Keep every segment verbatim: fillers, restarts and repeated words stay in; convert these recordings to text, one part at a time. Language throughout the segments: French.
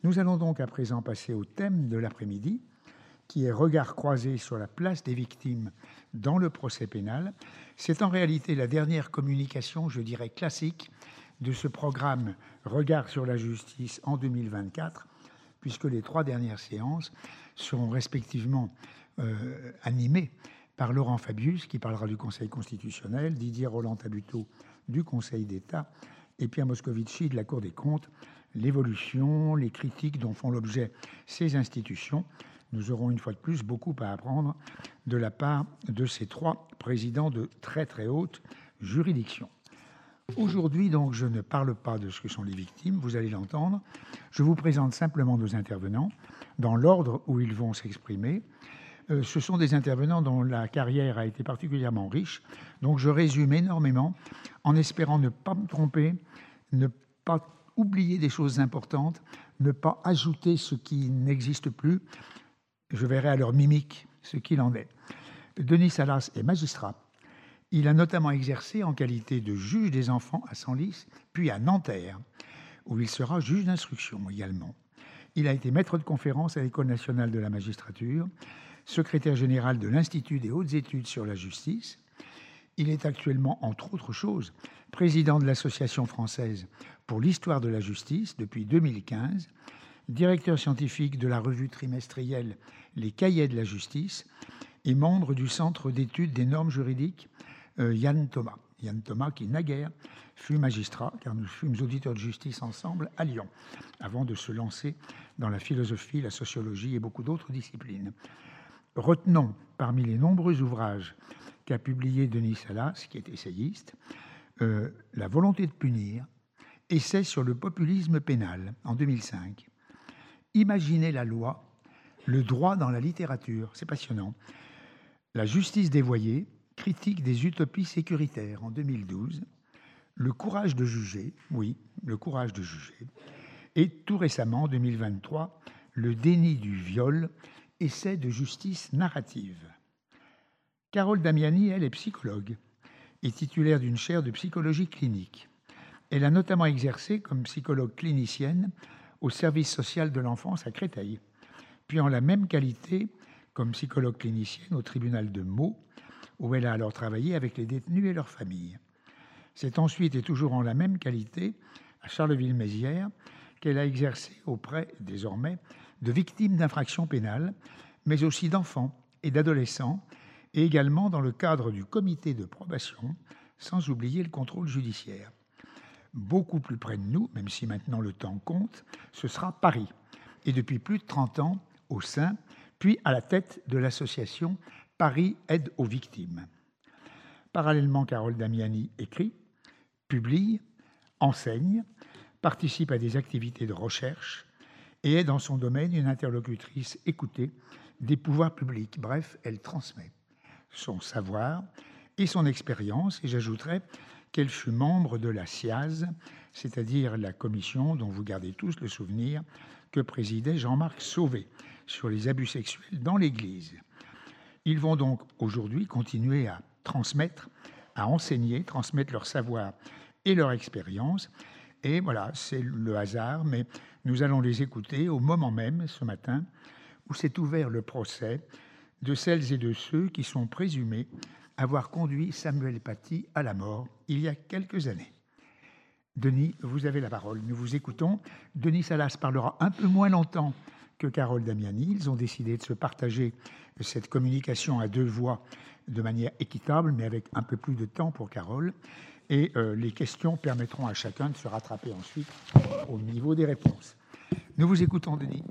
Nous allons donc à présent passer au thème de l'après-midi, qui est regard croisé sur la place des victimes dans le procès pénal. C'est en réalité la dernière communication, je dirais classique, de ce programme Regard sur la justice en deux mille vingt-quatre, puisque les trois dernières séances seront respectivement euh, animées par Laurent Fabius, qui parlera du Conseil constitutionnel, Didier Roland-Tabuteau du Conseil d'État et Pierre Moscovici de la Cour des comptes, l'évolution, les critiques dont font l'objet ces institutions. Nous aurons une fois de plus beaucoup à apprendre de la part de ces trois présidents de très très haute juridiction. Aujourd'hui, donc, je ne parle pas de ce que sont les victimes, vous allez l'entendre. Je vous présente simplement nos intervenants dans l'ordre où ils vont s'exprimer. Euh, ce sont des intervenants dont la carrière a été particulièrement riche, donc je résume énormément en espérant ne pas me tromper, ne pas oublier des choses importantes, ne pas ajouter ce qui n'existe plus. Je verrai à leur mimique ce qu'il en est. Denis Salas est magistrat. Il a notamment exercé en qualité de juge des enfants à Senlis, puis à Nanterre, où il sera juge d'instruction également. Il a été maître de conférence à l'École nationale de la magistrature, secrétaire général de l'Institut des hautes études sur la justice. Il est actuellement, entre autres choses, président de l'Association française pour l'histoire de la justice depuis deux mille quinze, directeur scientifique de la revue trimestrielle Les Cahiers de la justice et membre du Centre d'études des normes juridiques euh, Yann Thomas. Yann Thomas qui, naguère, fut magistrat, car nous fûmes auditeurs de justice ensemble à Lyon, avant de se lancer dans la philosophie, la sociologie et beaucoup d'autres disciplines. Retenons, parmi les nombreux ouvrages qu'a publié Denis Salas, qui est essayiste, euh, La volonté de punir, essai sur le populisme pénal en deux mille cinq. Imaginez la loi, le droit dans la littérature, c'est passionnant. La justice dévoyée, critique des utopies sécuritaires en deux mille douze. Le courage de juger, oui, le courage de juger. Et tout récemment, en deux mille vingt-trois, Le déni du viol, essai de justice narrative. Carole Damiani, elle, est psychologue et titulaire d'une chaire de psychologie clinique. Elle a notamment exercé comme psychologue clinicienne au service social de l'enfance à Créteil, puis en la même qualité comme psychologue clinicienne au tribunal de Meaux, où elle a alors travaillé avec les détenus et leurs familles. C'est ensuite et toujours en la même qualité, à Charleville-Mézières, qu'elle a exercé auprès, désormais, de victimes d'infractions pénales, mais aussi d'enfants et d'adolescents, et également dans le cadre du comité de probation, sans oublier le contrôle judiciaire. Beaucoup plus près de nous, même si maintenant le temps compte, ce sera Paris, et depuis plus de trente ans, au sein, puis à la tête de l'association Paris Aide aux Victimes. Parallèlement, Carole Damiani écrit, publie, enseigne, participe à des activités de recherche et est dans son domaine une interlocutrice écoutée des pouvoirs publics. Bref, elle transmet son savoir et son expérience, et j'ajouterais qu'elle fut membre de la C I A Z, c'est-à-dire la commission dont vous gardez tous le souvenir que présidait Jean-Marc Sauvé sur les abus sexuels dans l'Église. Ils vont donc aujourd'hui continuer à transmettre, à enseigner, transmettre leur savoir et leur expérience. Et voilà, c'est le hasard, mais nous allons les écouter au moment même, ce matin, où s'est ouvert le procès de celles et de ceux qui sont présumés avoir conduit Samuel Paty à la mort il y a quelques années. Denis, vous avez la parole. Nous vous écoutons. Denis Salas parlera un peu moins longtemps que Carole Damiani. Ils ont décidé de se partager cette communication à deux voix de manière équitable, mais avec un peu plus de temps pour Carole. Et euh, les questions permettront à chacun de se rattraper ensuite au niveau des réponses. Nous vous écoutons, Denis.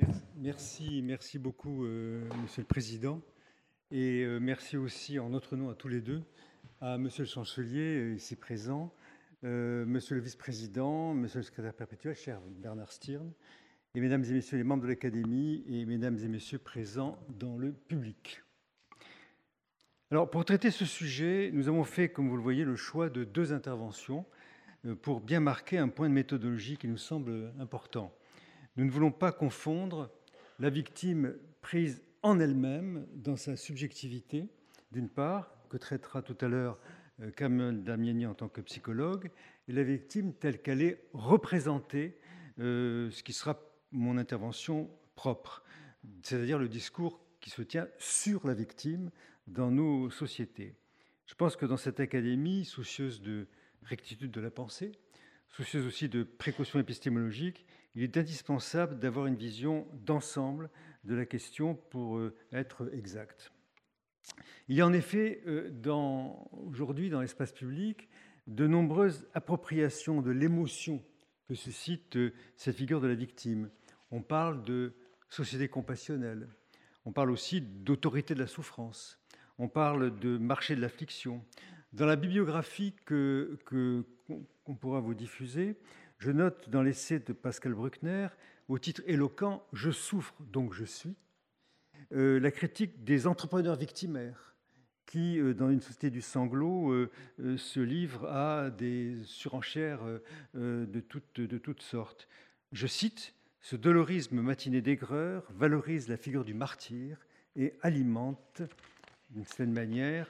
Merci, merci beaucoup, euh, Monsieur le Président. Et euh, merci aussi en notre nom à tous les deux, à Monsieur le Chancelier, ici présent, euh, Monsieur le Vice-président, Monsieur le Secrétaire perpétuel, cher Bernard Stirn, et Mesdames et Messieurs les membres de l'Académie, et Mesdames et Messieurs présents dans le public. Alors, pour traiter ce sujet, nous avons fait, comme vous le voyez, le choix de deux interventions pour bien marquer un point de méthodologie qui nous semble important. Nous ne voulons pas confondre la victime prise en elle-même, dans sa subjectivité, d'une part, que traitera tout à l'heure Carole Damiani en tant que psychologue, et la victime telle qu'elle est représentée, euh, ce qui sera mon intervention propre, c'est-à-dire le discours qui se tient sur la victime dans nos sociétés. Je pense que dans cette académie, soucieuse de rectitude de la pensée, soucieuse aussi de précaution épistémologique, il est indispensable d'avoir une vision d'ensemble de la question pour être exact. Il y a en effet dans, aujourd'hui dans l'espace public de nombreuses appropriations de l'émotion que suscite cette figure de la victime. On parle de société compassionnelle, on parle aussi d'autorité de la souffrance, on parle de marché de l'affliction. Dans la bibliographie que, que, qu'on pourra vous diffuser, je note dans l'essai de Pascal Bruckner, au titre éloquent « Je souffre, donc je suis », euh, la critique des entrepreneurs victimaires qui, euh, dans une société du sanglot, euh, euh, se livrent à des surenchères euh, de, toutes, de toutes sortes. Je cite « Ce dolorisme matiné d'aigreur valorise la figure du martyr et alimente, d'une certaine manière,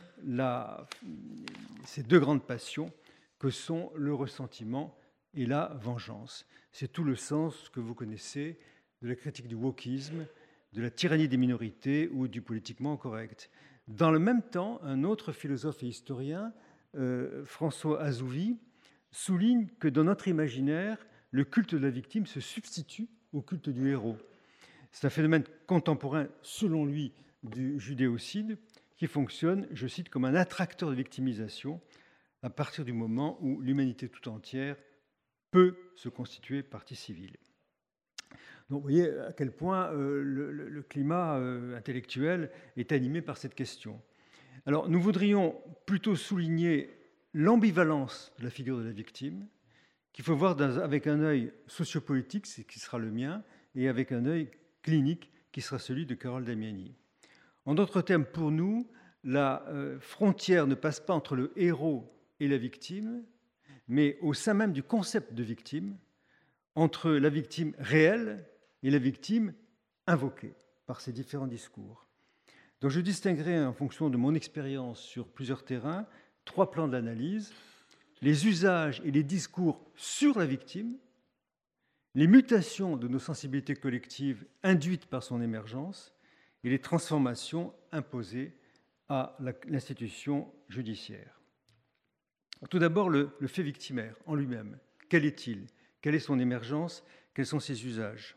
la, ces deux grandes passions que sont le ressentiment et la vengeance. » C'est tout le sens que vous connaissez de la critique du wokisme, de la tyrannie des minorités ou du politiquement correct. Dans le même temps, un autre philosophe et historien, euh, François Azouvi, souligne que dans notre imaginaire, le culte de la victime se substitue au culte du héros. C'est un phénomène contemporain, selon lui, du judéocide, qui fonctionne, je cite, comme un attracteur de victimisation à partir du moment où l'humanité tout entière peut se constituer partie civile. Donc, vous voyez à quel point euh, le, le climat euh, intellectuel est animé par cette question. Alors, nous voudrions plutôt souligner l'ambivalence de la figure de la victime, qu'il faut voir dans, avec un œil sociopolitique, c'est qui sera le mien, et avec un œil clinique, qui sera celui de Carole Damiani. En d'autres termes, pour nous, la euh, frontière ne passe pas entre le héros et la victime, mais au sein même du concept de victime, entre la victime réelle et la victime invoquée par ces différents discours. Donc je distinguerai en fonction de mon expérience sur plusieurs terrains trois plans d'analyse: les usages et les discours sur la victime, les mutations de nos sensibilités collectives induites par son émergence et les transformations imposées à l'institution judiciaire. Tout d'abord, le, le fait victimaire en lui-même. Quel est-il? Quelle est son émergence? Quels sont ses usages?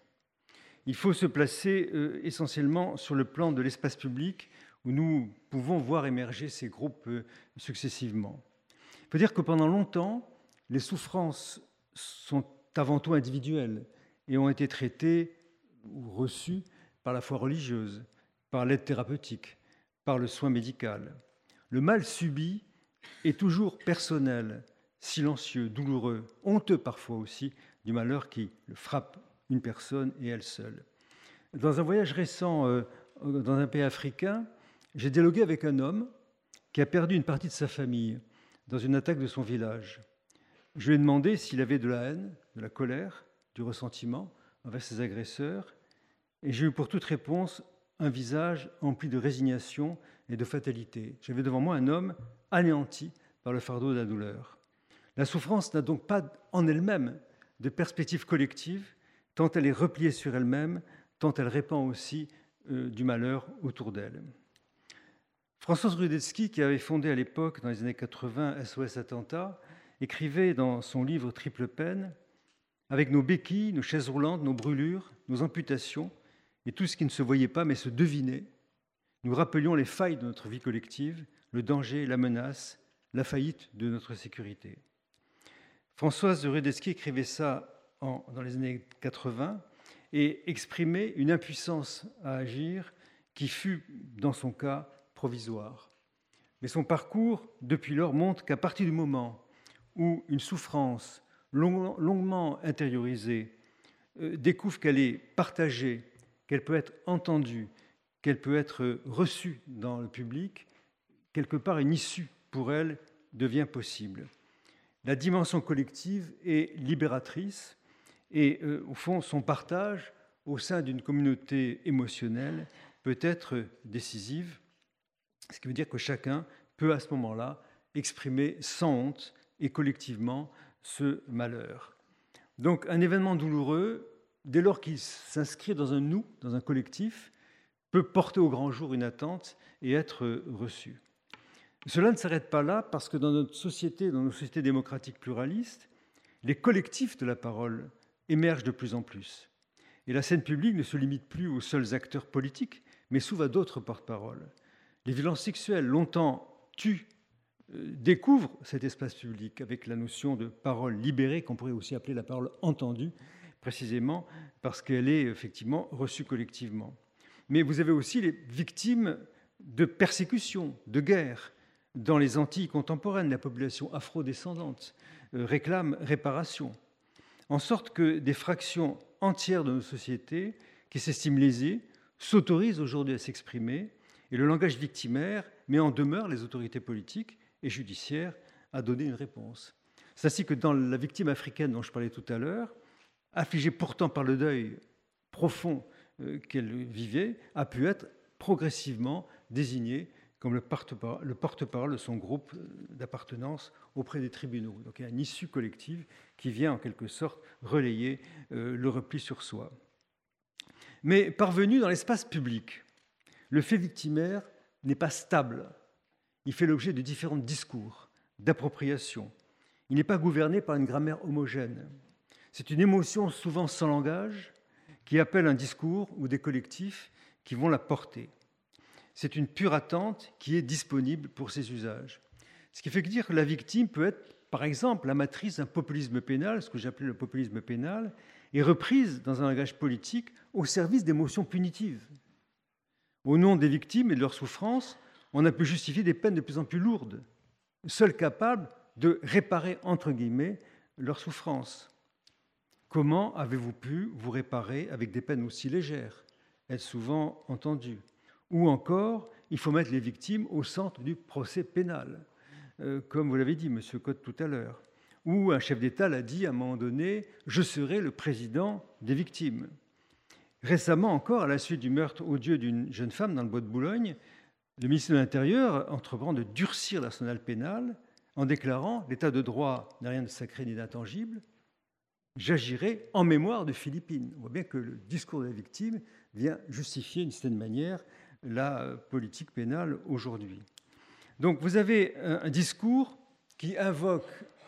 Il faut se placer euh, essentiellement sur le plan de l'espace public où nous pouvons voir émerger ces groupes euh, successivement. Il faut dire que pendant longtemps, les souffrances sont avant tout individuelles et ont été traitées ou reçues par la foi religieuse, par l'aide thérapeutique, par le soin médical. Le mal subi est toujours personnel, silencieux, douloureux, honteux parfois aussi, du malheur qui le frappe une personne et elle seule. Dans un voyage récent euh, dans un pays africain, j'ai dialogué avec un homme qui a perdu une partie de sa famille dans une attaque de son village. Je lui ai demandé s'il avait de la haine, de la colère, du ressentiment envers ses agresseurs, et j'ai eu pour toute réponse un visage empli de résignation et de fatalité. J'avais devant moi un homme anéanti par le fardeau de la douleur. La souffrance n'a donc pas en elle-même de perspective collective, tant elle est repliée sur elle-même, tant elle répand aussi euh, du malheur autour d'elle. Françoise Rudetsky, qui avait fondé à l'époque, dans les années quatre-vingts, S O S Attentat, écrivait dans son livre Triple peine: « Avec nos béquilles, nos chaises roulantes, nos brûlures, nos amputations, et tout ce qui ne se voyait pas mais se devinait, nous rappelions les failles de notre vie collective, le danger, la menace, la faillite de notre sécurité. » Françoise Rudetsky écrivait ça en, dans les années quatre-vingts et exprimait une impuissance à agir qui fut, dans son cas, provisoire. Mais son parcours, depuis lors, montre qu'à partir du moment où une souffrance long, longuement intériorisée euh, découvre qu'elle est partagée, qu'elle peut être entendue, qu'elle peut être reçue dans le public, quelque part une issue pour elle devient possible. La dimension collective est libératrice et, euh, au fond, son partage au sein d'une communauté émotionnelle peut être décisive, ce qui veut dire que chacun peut à ce moment-là exprimer sans honte et collectivement ce malheur. Donc un événement douloureux dès lors qu'il s'inscrit dans un nous, dans un collectif, peut porter au grand jour une attente et être reçu. Cela ne s'arrête pas là parce que dans notre société, dans nos sociétés démocratiques pluralistes, les collectifs de la parole émergent de plus en plus. Et la scène publique ne se limite plus aux seuls acteurs politiques, mais s'ouvre à d'autres porte-parole. Les violences sexuelles, longtemps tues, euh, découvrent cet espace public avec la notion de parole libérée, qu'on pourrait aussi appeler la parole entendue, précisément parce qu'elle est effectivement reçue collectivement. Mais vous avez aussi les victimes de persécutions, de guerres. Dans les Antilles contemporaines, la population afrodescendante euh, réclame réparation. En sorte que des fractions entières de nos sociétés qui s'estiment lésées s'autorisent aujourd'hui à s'exprimer, et le langage victimaire met en demeure les autorités politiques et judiciaires à donner une réponse. C'est ainsi que dans la victime africaine dont je parlais tout à l'heure, affligée pourtant par le deuil profond euh, qu'elle vivait, a pu être progressivement désignée comme le porte-parole, le porte-parole de son groupe d'appartenance auprès des tribunaux. Donc il y a une issue collective qui vient en quelque sorte relayer euh, le repli sur soi. Mais parvenu dans l'espace public, le fait victimaire n'est pas stable. Il fait l'objet de différents discours, d'appropriation. Il n'est pas gouverné par une grammaire homogène. C'est une émotion souvent sans langage qui appelle un discours ou des collectifs qui vont la porter. C'est une pure attente qui est disponible pour ses usages. Ce qui fait dire que la victime peut être, par exemple, la matrice d'un populisme pénal, ce que j'appelais le populisme pénal, et reprise dans un langage politique au service d'émotions punitives. Au nom des victimes et de leurs souffrances, on a pu justifier des peines de plus en plus lourdes, seules capables de réparer, entre guillemets, leurs souffrances. Comment avez-vous pu vous réparer avec des peines aussi légères? Est souvent entendu. Ou encore, il faut mettre les victimes au centre du procès pénal, euh, comme vous l'avez dit, M. Cotte, tout à l'heure. Ou un chef d'État l'a dit à un moment donné, « Je serai le président des victimes ». Récemment encore, à la suite du meurtre odieux d'une jeune femme dans le bois de Boulogne, le ministre de l'Intérieur entreprend de durcir l'arsenal pénal en déclarant « L'état de droit n'a rien de sacré ni d'intangible, j'agirai en mémoire de Philippine ». On voit bien que le discours de la victime vient justifier d'une certaine manière la politique pénale aujourd'hui. Donc vous avez un discours qui invoque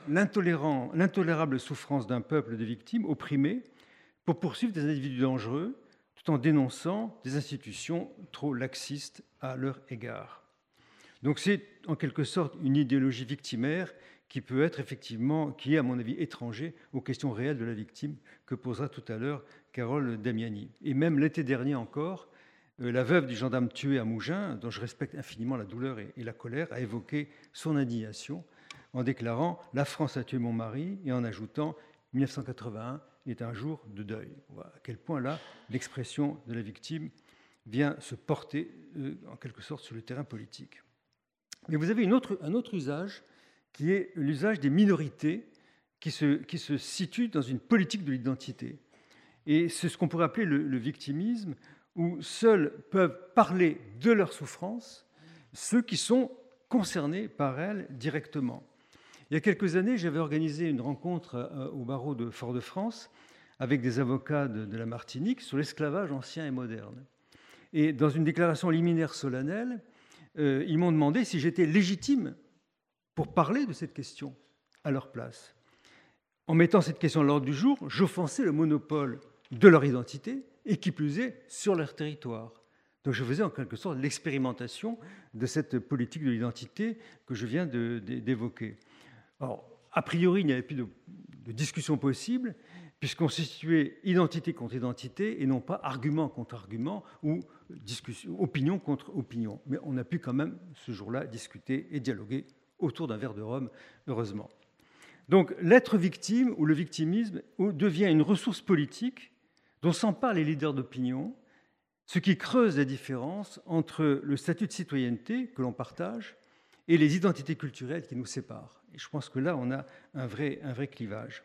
l'intolérable souffrance d'un peuple de victimes opprimées pour poursuivre des individus dangereux tout en dénonçant des institutions trop laxistes à leur égard. Donc c'est en quelque sorte une idéologie victimaire qui peut être effectivement, qui est à mon avis étranger aux questions réelles de la victime que posera tout à l'heure Carole Damiani. Et même l'été dernier encore, la veuve du gendarme tué à Mougins, dont je respecte infiniment la douleur et la colère, a évoqué son indignation en déclarant « La France a tué mon mari » et en ajoutant « mille neuf cent quatre-vingt-un est un jour de deuil ». Voilà à quel point là, l'expression de la victime vient se porter euh, en quelque sorte sur le terrain politique. Mais vous avez une autre, un autre usage qui est l'usage des minorités qui se, qui se situent dans une politique de l'identité. Et c'est ce qu'on pourrait appeler le, le victimisme, où seuls peuvent parler de leur souffrance ceux qui sont concernés par elle directement. Il y a quelques années, j'avais organisé une rencontre au barreau de Fort-de-France avec des avocats de, de la Martinique sur l'esclavage ancien et moderne. Et dans une déclaration liminaire solennelle, euh, ils m'ont demandé si j'étais légitime pour parler de cette question à leur place. En mettant cette question à l'ordre du jour, j'offensais le monopole de leur identité et qui plus est sur leur territoire. Donc je faisais en quelque sorte l'expérimentation de cette politique de l'identité que je viens de, de, d'évoquer. Alors, a priori, il n'y avait plus de, de discussion possible puisqu'on se situait identité contre identité et non pas argument contre argument ou discussion, opinion contre opinion. Mais on a pu quand même ce jour-là discuter et dialoguer autour d'un verre de rhum, heureusement. Donc l'être victime ou le victimisme devient une ressource politique dont s'emparent les leaders d'opinion, ce qui creuse la différence entre le statut de citoyenneté que l'on partage et les identités culturelles qui nous séparent. Et je pense que là, on a un vrai, un vrai clivage.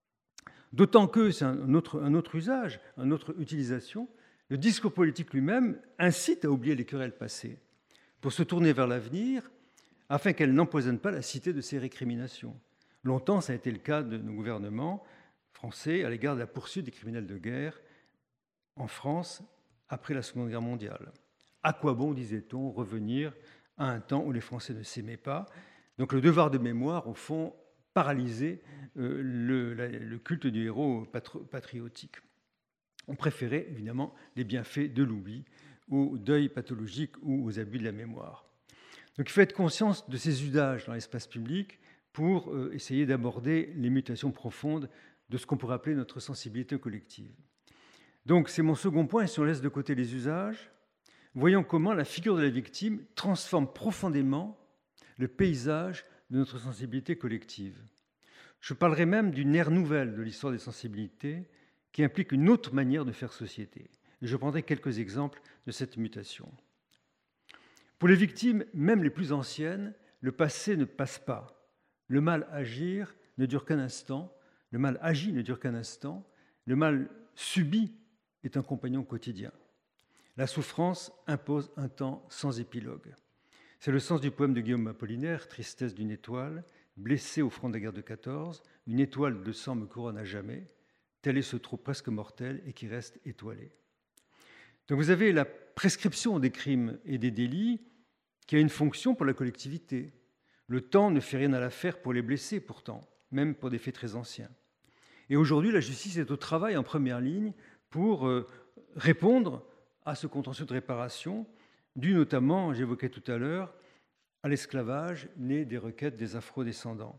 D'autant que c'est un autre, un autre usage, une autre utilisation, le discours politique lui-même incite à oublier les querelles passées pour se tourner vers l'avenir afin qu'elles n'empoisonnent pas la cité de ses récriminations. Longtemps, ça a été le cas de nos gouvernements français à l'égard de la poursuite des criminels de guerre en France après la Seconde Guerre mondiale. À quoi bon, disait-on, revenir à un temps où les Français ne s'aimaient pas? Donc le devoir de mémoire, au fond, paralysait euh, le, la, le culte du héros patri patriotique. On préférait évidemment les bienfaits de l'oubli, au deuil pathologique ou aux abus de la mémoire. Donc il faut être conscient de ces usages dans l'espace public pour euh, essayer d'aborder les mutations profondes de ce qu'on pourrait appeler notre sensibilité collective. Donc c'est mon second point, et si on laisse de côté les usages, voyons comment la figure de la victime transforme profondément le paysage de notre sensibilité collective. Je parlerai même d'une ère nouvelle de l'histoire des sensibilités qui implique une autre manière de faire société. Et je prendrai quelques exemples de cette mutation. Pour les victimes, même les plus anciennes, le passé ne passe pas. Le mal agir ne dure qu'un instant, le mal agi ne dure qu'un instant, le mal subi est un compagnon quotidien. La souffrance impose un temps sans épilogue. C'est le sens du poème de Guillaume Apollinaire, Tristesse d'une étoile, blessé au front de la guerre de quatorze, une étoile de sang me couronne à jamais, tel est ce trou presque mortel et qui reste étoilé. Donc vous avez la prescription des crimes et des délits qui a une fonction pour la collectivité. Le temps ne fait rien à l'affaire pour les blessés pourtant, même pour des faits très anciens. Et aujourd'hui, la justice est au travail en première ligne pour euh, répondre à ce contentieux de réparation, dû notamment, j'évoquais tout à l'heure, à l'esclavage né des requêtes des afro-descendants.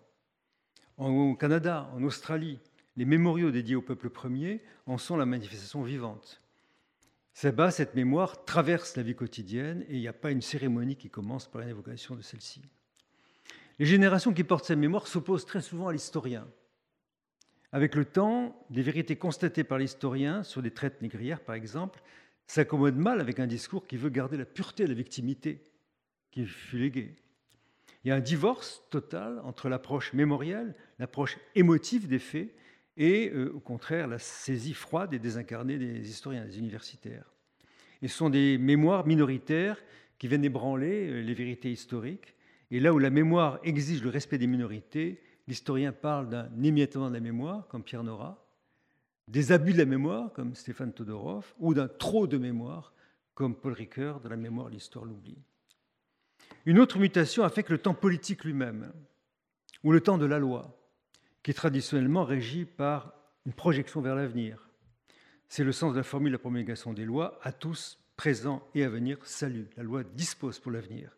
Au Canada, en Australie, les mémoriaux dédiés au peuple premier en sont la manifestation vivante. Là-bas, cette mémoire traverse la vie quotidienne et il n'y a pas une cérémonie qui commence par une évocation de celle-ci. Les générations qui portent cette mémoire s'opposent très souvent à l'historien. Avec le temps, des vérités constatées par l'historien sur des traites négrières, par exemple, s'accommodent mal avec un discours qui veut garder la pureté de la victimité qui fut léguée. Il y a un divorce total entre l'approche mémorielle, l'approche émotive des faits, et euh, au contraire la saisie froide et désincarnée des historiens, des universitaires. Et ce sont des mémoires minoritaires qui viennent ébranler euh, les vérités historiques. Et là où la mémoire exige le respect des minorités, l'historien parle d'un émiettement de la mémoire, comme Pierre Nora, des abus de la mémoire, comme Stéphane Todorov, ou d'un trop de mémoire, comme Paul Ricoeur, de la mémoire, l'histoire, l'oubli. Une autre mutation a fait que le temps politique lui-même, ou le temps de la loi, qui est traditionnellement régi par une projection vers l'avenir. C'est le sens de la formule de la promulgation des lois, à tous, présents et à venir, salut. La loi dispose pour l'avenir,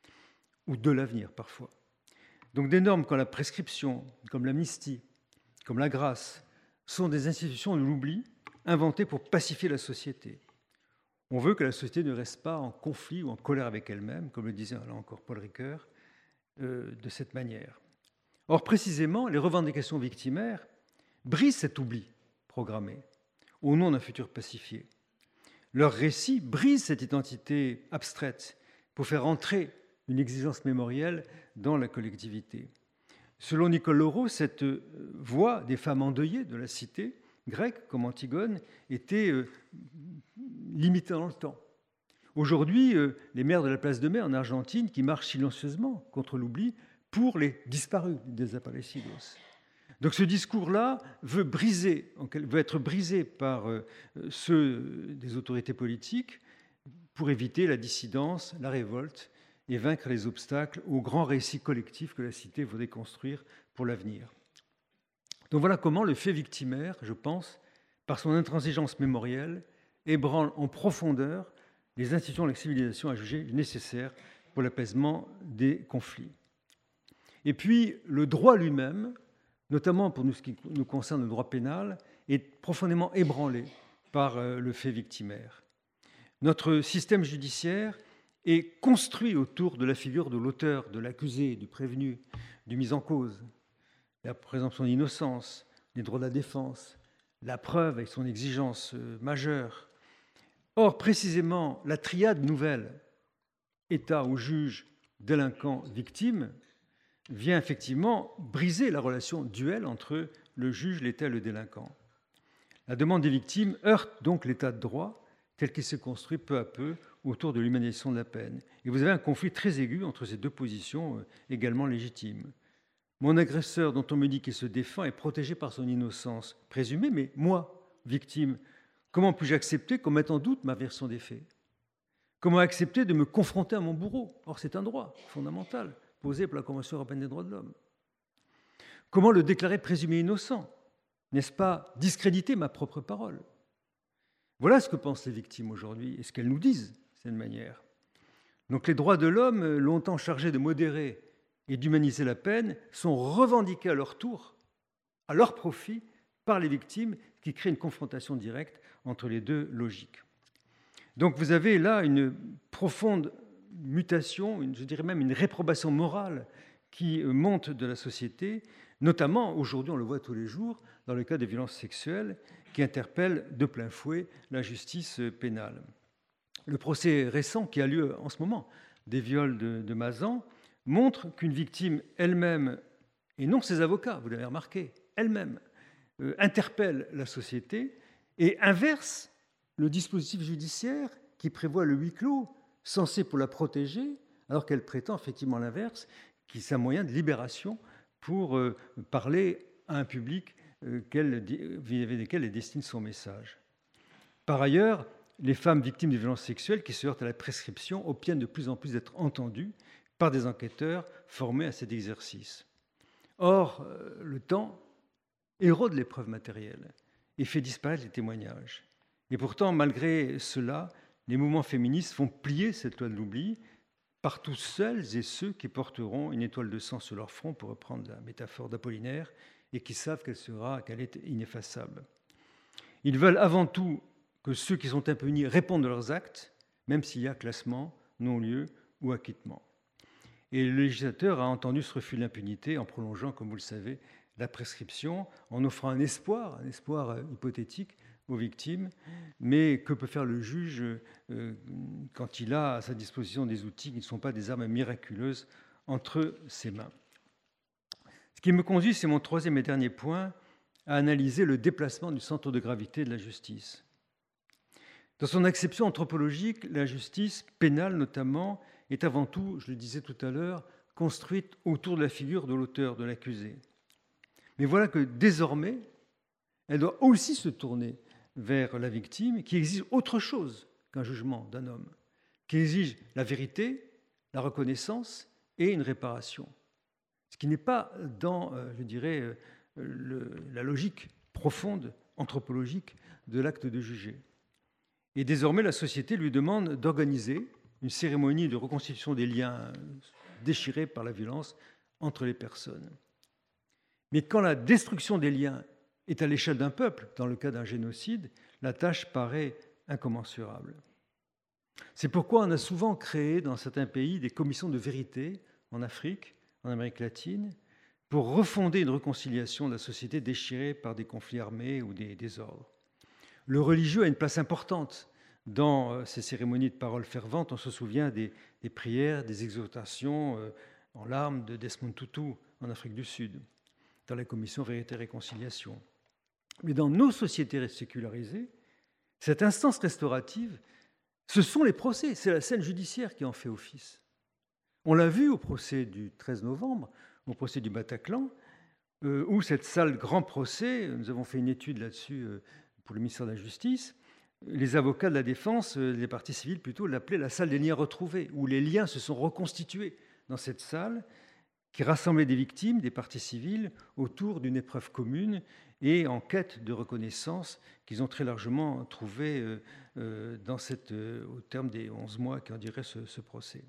ou de l'avenir parfois. Donc des normes comme la prescription, comme l'amnistie, comme la grâce, sont des institutions de l'oubli inventées pour pacifier la société. On veut que la société ne reste pas en conflit ou en colère avec elle-même, comme le disait là encore Paul Ricoeur, euh, de cette manière. Or, précisément, les revendications victimaires brisent cet oubli programmé au nom d'un futur pacifié. Leur récit brise cette identité abstraite pour faire entrer une exigence mémorielle dans la collectivité. Selon Nicole Leroux, cette voix des femmes endeuillées de la cité grecque, comme Antigone, était euh, limitée dans le temps. Aujourd'hui, euh, les mères de la place de Mai en Argentine qui marchent silencieusement contre l'oubli pour les disparus des desaparecidos. Donc ce discours-là veut briser, veut être brisé par euh, ceux des autorités politiques pour éviter la dissidence, la révolte et vaincre les obstacles au grand récit collectif que la cité voudrait construire pour l'avenir. Donc voilà comment le fait victimaire, je pense, par son intransigeance mémorielle, ébranle en profondeur les institutions de la civilisation à juger nécessaires pour l'apaisement des conflits. Et puis, le droit lui-même, notamment pour nous, ce qui nous concerne le droit pénal, est profondément ébranlé par le fait victimaire. Notre système judiciaire est construit autour de la figure de l'auteur, de l'accusé, du prévenu, du mis en cause, la présomption d'innocence, les droits de la défense, la preuve avec son exigence majeure. Or, précisément, la triade nouvelle, État ou juge, délinquant, victime, vient effectivement briser la relation duelle entre le juge, l'État et le délinquant. La demande des victimes heurte donc l'État de droit tel qu'il s'est construit peu à peu autour de l'humanisation de la peine. Et vous avez un conflit très aigu entre ces deux positions également légitimes. Mon agresseur, dont on me dit qu'il se défend, est protégé par son innocence présumée, mais moi, victime, comment puis-je accepter qu'on mette en doute ma version des faits? Comment accepter de me confronter à mon bourreau? Or, c'est un droit fondamental posé par la Convention européenne des droits de l'homme. Comment le déclarer présumé innocent? N'est-ce pas discréditer ma propre parole? Voilà ce que pensent les victimes aujourd'hui et ce qu'elles nous disent, de cette manière. Donc les droits de l'homme, longtemps chargés de modérer et d'humaniser la peine, sont revendiqués à leur tour, à leur profit, par les victimes, qui créent une confrontation directe entre les deux logiques. Donc vous avez là une profonde mutation, une, je dirais même une réprobation morale qui monte de la société, notamment aujourd'hui, on le voit tous les jours, dans le cas des violences sexuelles, qui interpellent de plein fouet la justice pénale. Le procès récent qui a lieu en ce moment des viols de, de Mazan montre qu'une victime elle-même, et non ses avocats, vous l'avez remarqué, elle-même, euh, interpelle la société et inverse le dispositif judiciaire qui prévoit le huis clos, censé pour la protéger, alors qu'elle prétend effectivement l'inverse, qui est un moyen de libération pour euh, parler à un public euh, vis-à-vis desquels elle destine son message. Par ailleurs, les femmes victimes de violences sexuelles qui se heurtent à la prescription obtiennent de plus en plus d'être entendues par des enquêteurs formés à cet exercice. Or, le temps érode les preuves matérielles et fait disparaître les témoignages. Et pourtant, malgré cela, les mouvements féministes font plier cette loi de l'oubli par tous celles et ceux qui porteront une étoile de sang sur leur front, pour reprendre la métaphore d'Apollinaire, et qui savent qu'elle sera, qu'elle est ineffaçable. Ils veulent avant tout que ceux qui sont impunis répondent de leurs actes, même s'il y a classement, non-lieu ou acquittement. Et le législateur a entendu ce refus de l'impunité en prolongeant, comme vous le savez, la prescription, en offrant un espoir, un espoir hypothétique aux victimes. Mais que peut faire le juge euh, quand il a à sa disposition des outils qui ne sont pas des armes miraculeuses entre ses mains? Ce qui me conduit, c'est mon troisième et dernier point, à analyser le déplacement du centre de gravité de la justice. Dans son acception anthropologique, la justice pénale notamment est avant tout, je le disais tout à l'heure, construite autour de la figure de l'auteur, de l'accusé. Mais voilà que désormais, elle doit aussi se tourner vers la victime, qui exige autre chose qu'un jugement d'un homme, qui exige la vérité, la reconnaissance et une réparation. Ce qui n'est pas dans, je dirais, le, la logique profonde, anthropologique de l'acte de juger. Et désormais, la société lui demande d'organiser une cérémonie de reconstitution des liens déchirés par la violence entre les personnes. Mais quand la destruction des liens est à l'échelle d'un peuple, dans le cas d'un génocide, la tâche paraît incommensurable. C'est pourquoi on a souvent créé dans certains pays des commissions de vérité, en Afrique, en Amérique latine, pour refonder une réconciliation de la société déchirée par des conflits armés ou des désordres. Le religieux a une place importante dans ces cérémonies de paroles ferventes. On se souvient des, des prières, des exhortations euh, en larmes de Desmond Tutu en Afrique du Sud, dans la commission Vérité et Réconciliation. Mais dans nos sociétés sécularisées, cette instance restaurative, ce sont les procès, c'est la scène judiciaire qui en fait office. On l'a vu au procès du treize novembre, au procès du Bataclan, euh, où cette salle grand procès, nous avons fait une étude là-dessus euh, pour le ministère de la Justice, les avocats de la défense, euh, les parties civiles plutôt, l'appelaient la salle des liens retrouvés, où les liens se sont reconstitués dans cette salle qui rassemblait des victimes, des parties civiles, autour d'une épreuve commune et en quête de reconnaissance qu'ils ont très largement trouvée euh, euh, dans cette, euh, au terme des onze mois qui en dirait ce, ce procès.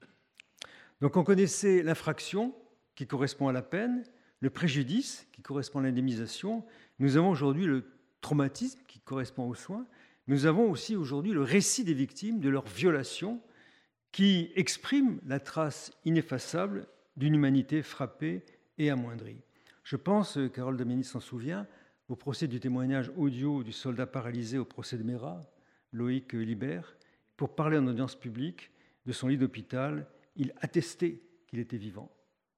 Donc on connaissait l'infraction qui correspond à la peine, le préjudice qui correspond à l'indemnisation. Nous avons aujourd'hui le traumatisme qui correspond aux soins. Nous avons aussi aujourd'hui le récit des victimes, de leur violation, qui exprime la trace ineffaçable d'une humanité frappée et amoindrie. Je pense, Carole Damiani s'en souvient, au procès du témoignage audio du soldat paralysé au procès de Méra, Loïc Libert. Pour parler en audience publique de son lit d'hôpital, il attestait qu'il était vivant.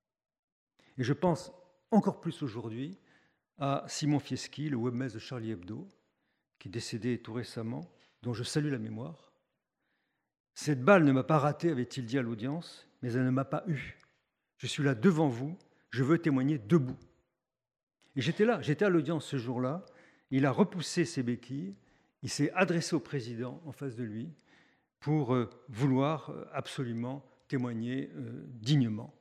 Et je pense encore plus aujourd'hui à Simon Fieschi, le webmaster de Charlie Hebdo, qui est décédé tout récemment, dont je salue la mémoire. Cette balle ne m'a pas raté, avait-il dit à l'audience, mais elle ne m'a pas eu. Je suis là devant vous, je veux témoigner debout. Et j'étais là, j'étais à l'audience ce jour-là. Il a repoussé ses béquilles, il s'est adressé au président en face de lui pour euh, vouloir euh, absolument témoigner euh, dignement.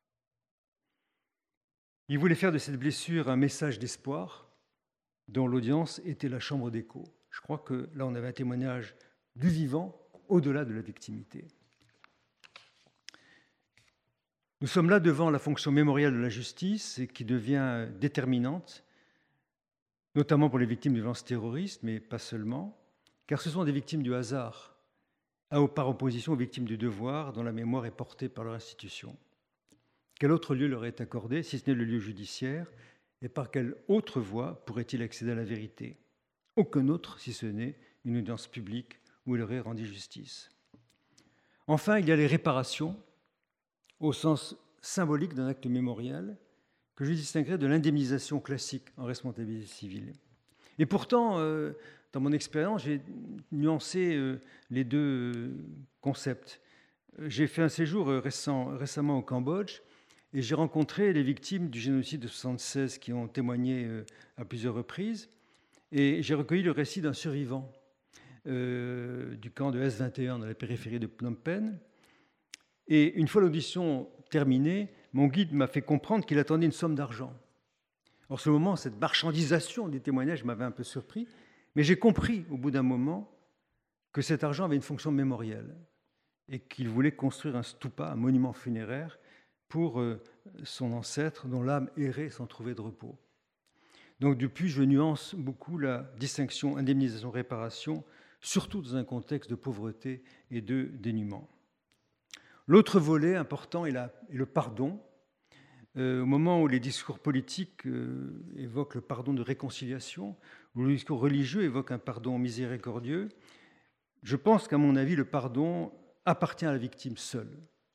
Il voulait faire de cette blessure un message d'espoir dont l'audience était la chambre d'écho. Je crois que là, on avait un témoignage du vivant au-delà de la victimité. Nous sommes là devant la fonction mémorielle de la justice et qui devient déterminante, notamment pour les victimes de violences terroristes, mais pas seulement, car ce sont des victimes du hasard, par opposition aux victimes du devoir dont la mémoire est portée par leur institution. Quel autre lieu leur est accordé, si ce n'est le lieu judiciaire, et par quelle autre voie pourrait-il accéder à la vérité? Aucun autre, si ce n'est une audience publique où il aurait rendu justice. Enfin, il y a les réparations, au sens symbolique d'un acte mémoriel, que je distinguerais de l'indemnisation classique en responsabilité civile. Et pourtant, euh, dans mon expérience, j'ai nuancé euh, les deux euh, concepts. J'ai fait un séjour récent, récemment au Cambodge, et j'ai rencontré les victimes du génocide de soixante-seize qui ont témoigné euh, à plusieurs reprises. Et j'ai recueilli le récit d'un survivant euh, du camp de S vingt et un dans la périphérie de Phnom Penh. Et une fois l'audition terminée, mon guide m'a fait comprendre qu'il attendait une somme d'argent. En ce moment, cette marchandisation des témoignages m'avait un peu surpris, mais j'ai compris au bout d'un moment que cet argent avait une fonction mémorielle et qu'il voulait construire un stupa, un monument funéraire, pour son ancêtre dont l'âme errait sans trouver de repos. Donc depuis, je nuance beaucoup la distinction indemnisation-réparation, surtout dans un contexte de pauvreté et de dénuement. L'autre volet important est, la, est le pardon. Euh, au moment où les discours politiques euh, évoquent le pardon de réconciliation, où le discours religieux évoque un pardon miséricordieux, je pense qu'à mon avis, le pardon appartient à la victime seule.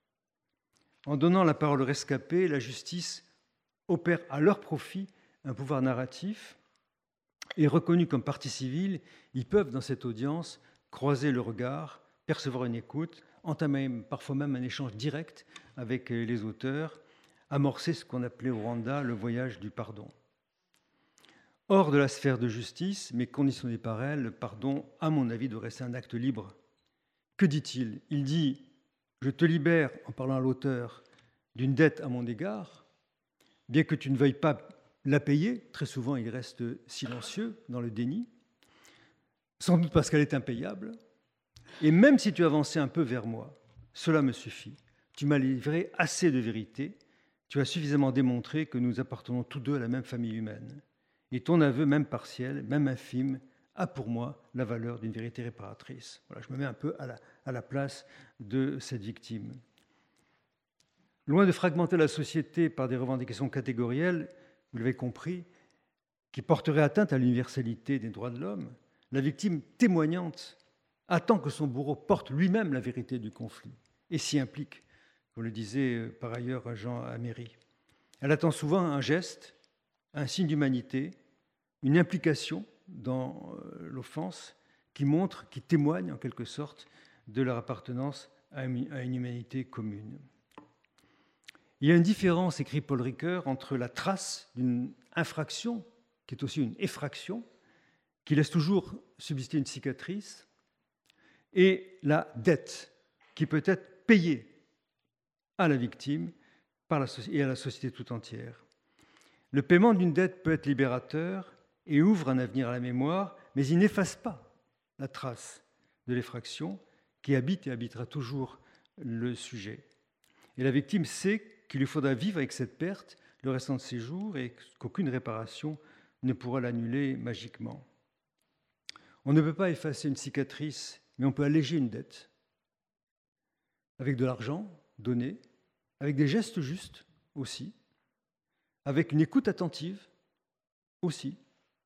En donnant la parole aux rescapés, la justice opère à leur profit un pouvoir narratif et reconnu comme partie civile, ils peuvent, dans cette audience, croiser le regard, percevoir une écoute, entamer parfois même un échange direct avec les auteurs, amorcer ce qu'on appelait au Rwanda le voyage du pardon. Hors de la sphère de justice, mais conditionné par elle, le pardon, à mon avis, doit rester un acte libre. Que dit-il? Il dit « Je te libère, en parlant à l'auteur, d'une dette à mon égard, bien que tu ne veuilles pas la payer. » Très souvent, il reste silencieux dans le déni, sans doute parce qu'elle est impayable. Et même si tu avançais un peu vers moi, cela me suffit. Tu m'as livré assez de vérité. Tu as suffisamment démontré que nous appartenons tous deux à la même famille humaine. Et ton aveu, même partiel, même infime, a pour moi la valeur d'une vérité réparatrice. Voilà, je me mets un peu à la, à la place de cette victime. Loin de fragmenter la société par des revendications catégorielles, vous l'avez compris, qui porteraient atteinte à l'universalité des droits de l'homme, la victime témoignante attend que son bourreau porte lui-même la vérité du conflit et s'y implique, comme le disait par ailleurs Jean Améry. Elle attend souvent un geste, un signe d'humanité, une implication dans l'offense qui montre, qui témoigne en quelque sorte de leur appartenance à une humanité commune. Il y a une différence, écrit Paul Ricoeur, entre la trace d'une infraction, qui est aussi une effraction, qui laisse toujours subsister une cicatrice, et la dette, qui peut être payée à la victime par la et à la société tout entière. Le paiement d'une dette peut être libérateur et ouvre un avenir à la mémoire, mais il n'efface pas la trace de l'effraction qui habite et habitera toujours le sujet. Et la victime sait qu'il lui faudra vivre avec cette perte le restant de ses jours et qu'aucune réparation ne pourra l'annuler magiquement. On ne peut pas effacer une cicatrice, mais on peut alléger une dette avec de l'argent donné, avec des gestes justes aussi, avec une écoute attentive aussi,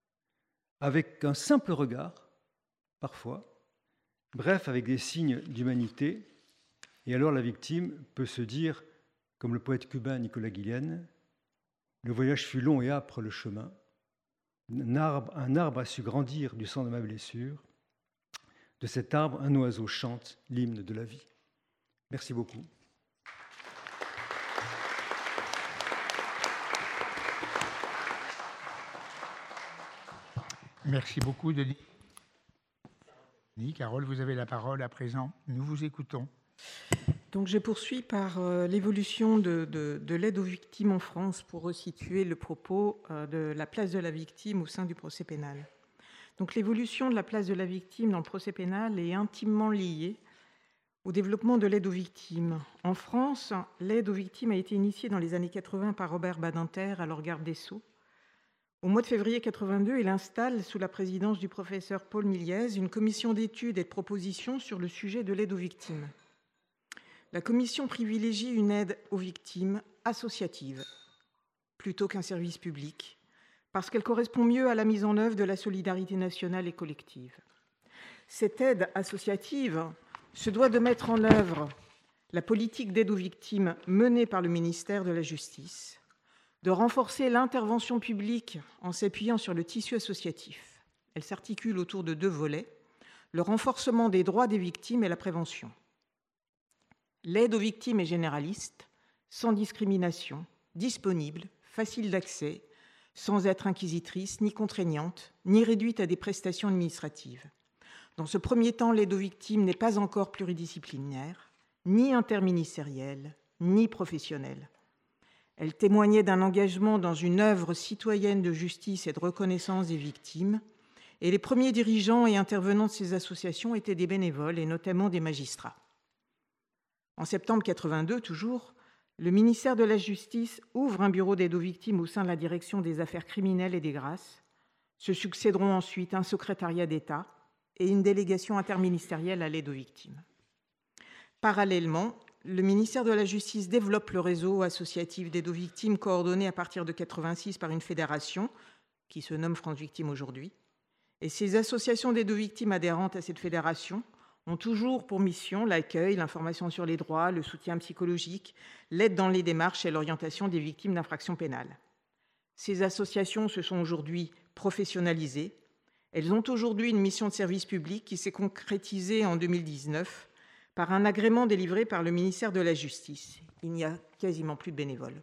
avec un simple regard parfois, bref, avec des signes d'humanité. Et alors la victime peut se dire, comme le poète cubain Nicolas Guillen, « Le voyage fut long et âpre le chemin. Un arbre, un arbre a su grandir du sang de ma blessure. De cet arbre, un oiseau chante l'hymne de la vie. » Merci beaucoup. Merci beaucoup, Denis. Denis, Carole, vous avez la parole à présent. Nous vous écoutons. Donc, je poursuis par euh, l'évolution de, de, de l'aide aux victimes en France pour resituer le propos euh, de la place de la victime au sein du procès pénal. Donc, l'évolution de la place de la victime dans le procès pénal est intimement liée au développement de l'aide aux victimes. En France, l'aide aux victimes a été initiée dans les années quatre-vingts par Robert Badinter, alors garde des Sceaux. Au mois de février quatre-vingt-deux, il installe, sous la présidence du professeur Paul Miliez, une commission d'études et de propositions sur le sujet de l'aide aux victimes. La commission privilégie une aide aux victimes associative plutôt qu'un service public, parce qu'elle correspond mieux à la mise en œuvre de la solidarité nationale et collective. Cette aide associative se doit de mettre en œuvre la politique d'aide aux victimes menée par le ministère de la Justice, de renforcer l'intervention publique en s'appuyant sur le tissu associatif. Elle s'articule autour de deux volets, le renforcement des droits des victimes et la prévention. L'aide aux victimes est généraliste, sans discrimination, disponible, facile d'accès, sans être inquisitrice, ni contraignante, ni réduite à des prestations administratives. Dans ce premier temps, l'aide aux victimes n'est pas encore pluridisciplinaire, ni interministérielle, ni professionnelle. Elle témoignait d'un engagement dans une œuvre citoyenne de justice et de reconnaissance des victimes, et les premiers dirigeants et intervenants de ces associations étaient des bénévoles, et notamment des magistrats. En septembre quatre-vingt-deux, toujours, le ministère de la Justice ouvre un bureau d'aide aux victimes au sein de la direction des affaires criminelles et des grâces. Se succéderont ensuite un secrétariat d'État et une délégation interministérielle à l'aide aux victimes. Parallèlement, le ministère de la Justice développe le réseau associatif d'aide aux victimes coordonné à partir de quatre-vingt-six par une fédération qui se nomme France Victimes aujourd'hui. Et ces associations d'aide aux victimes adhérentes à cette fédération ont toujours pour mission l'accueil, l'information sur les droits, le soutien psychologique, l'aide dans les démarches et l'orientation des victimes d'infractions pénales. Ces associations se sont aujourd'hui professionnalisées. Elles ont aujourd'hui une mission de service public qui s'est concrétisée en deux mille dix-neuf par un agrément délivré par le ministère de la Justice. Il n'y a quasiment plus de bénévoles.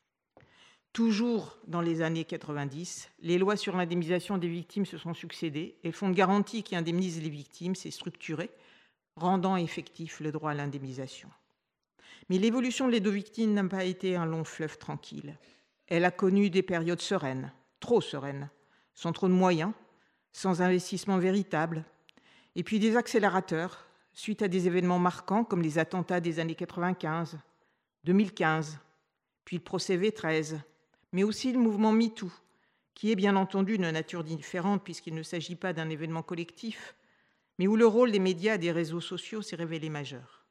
Toujours dans les années quatre-vingt-dix, les lois sur l'indemnisation des victimes se sont succédées et le fonds de garantie qui indemnise les victimes s'est structuré, rendant effectif le droit à l'indemnisation. Mais l'évolution de l'aide aux victimes n'a pas été un long fleuve tranquille. Elle a connu des périodes sereines, trop sereines, sans trop de moyens, sans investissement véritable, et puis des accélérateurs, suite à des événements marquants comme les attentats des années quatre-vingt-quinze, deux mille quinze, puis le procès V treize, mais aussi le mouvement MeToo, qui est bien entendu de nature différente puisqu'il ne s'agit pas d'un événement collectif, mais où le rôle des médias et des réseaux sociaux s'est révélé majeur.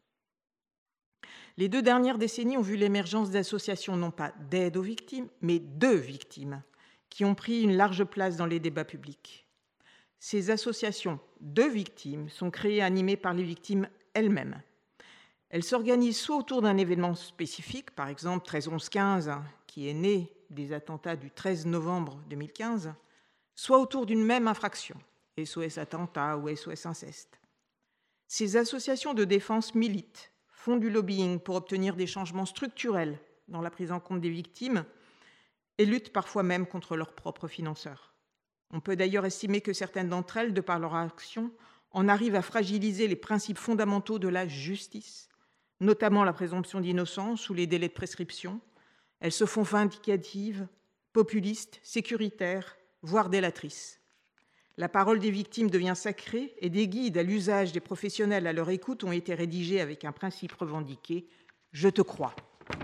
Les deux dernières décennies ont vu l'émergence d'associations non pas d'aide aux victimes, mais de victimes, qui ont pris une large place dans les débats publics. Ces associations de victimes sont créées et animées par les victimes elles-mêmes. Elles s'organisent soit autour d'un événement spécifique, par exemple treize onze quinze, qui est né des attentats du treize novembre deux mille quinze, soit autour d'une même infraction, S O S attentat ou S O S inceste. Ces associations de défense militent, font du lobbying pour obtenir des changements structurels dans la prise en compte des victimes et luttent parfois même contre leurs propres financeurs. On peut d'ailleurs estimer que certaines d'entre elles, de par leur action, en arrivent à fragiliser les principes fondamentaux de la justice, notamment la présomption d'innocence ou les délais de prescription. Elles se font vindicatives, populistes, sécuritaires, voire délatrices. La parole des victimes devient sacrée et des guides à l'usage des professionnels à leur écoute ont été rédigés avec un principe revendiqué « Je te crois ».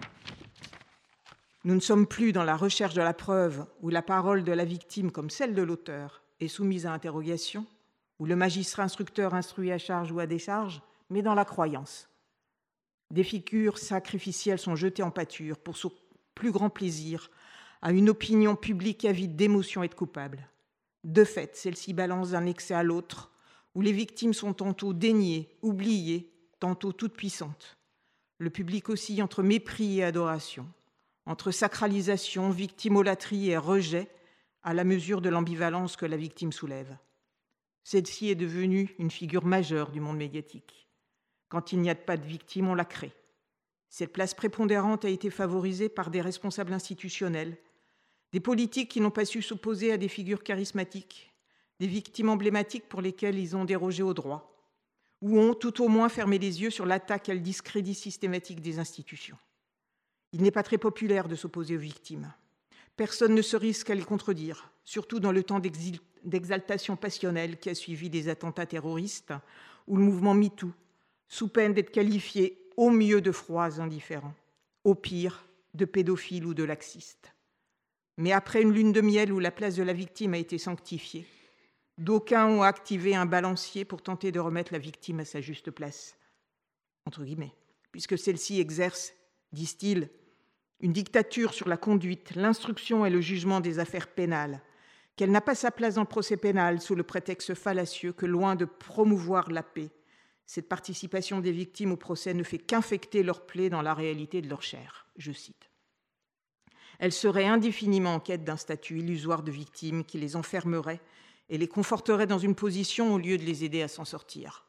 Nous ne sommes plus dans la recherche de la preuve où la parole de la victime, comme celle de l'auteur, est soumise à interrogation, où le magistrat instructeur instruit à charge ou à décharge, mais dans la croyance. Des figures sacrificielles sont jetées en pâture pour son plus grand plaisir à une opinion publique avide d'émotions et de coupables. De fait, celle-ci balance d'un excès à l'autre, où les victimes sont tantôt déniées, oubliées, tantôt toutes puissantes. Le public oscille entre mépris et adoration, entre sacralisation, victimolâtrie et rejet, à la mesure de l'ambivalence que la victime soulève. Celle-ci est devenue une figure majeure du monde médiatique. Quand il n'y a pas de victime, on la crée. Cette place prépondérante a été favorisée par des responsables institutionnels, des politiques qui n'ont pas su s'opposer à des figures charismatiques, des victimes emblématiques pour lesquelles ils ont dérogé au droit, ou ont tout au moins fermé les yeux sur l'attaque et le discrédit systématique des institutions. Il n'est pas très populaire de s'opposer aux victimes. Personne ne se risque à les contredire, surtout dans le temps d'exaltation passionnelle qui a suivi les attentats terroristes ou le mouvement MeToo, sous peine d'être qualifiés au mieux de froids indifférents, au pire de pédophiles ou de laxistes. Mais après une lune de miel où la place de la victime a été sanctifiée, d'aucuns ont activé un balancier pour tenter de remettre la victime à sa juste place, entre guillemets, puisque celle-ci exerce, disent-ils, une dictature sur la conduite, l'instruction et le jugement des affaires pénales, qu'elle n'a pas sa place dans le procès pénal sous le prétexte fallacieux que, loin de promouvoir la paix, cette participation des victimes au procès ne fait qu'infecter leurs plaies dans la réalité de leur chair. Je cite. Elle serait indéfiniment en quête d'un statut illusoire de victime qui les enfermerait et les conforterait dans une position au lieu de les aider à s'en sortir.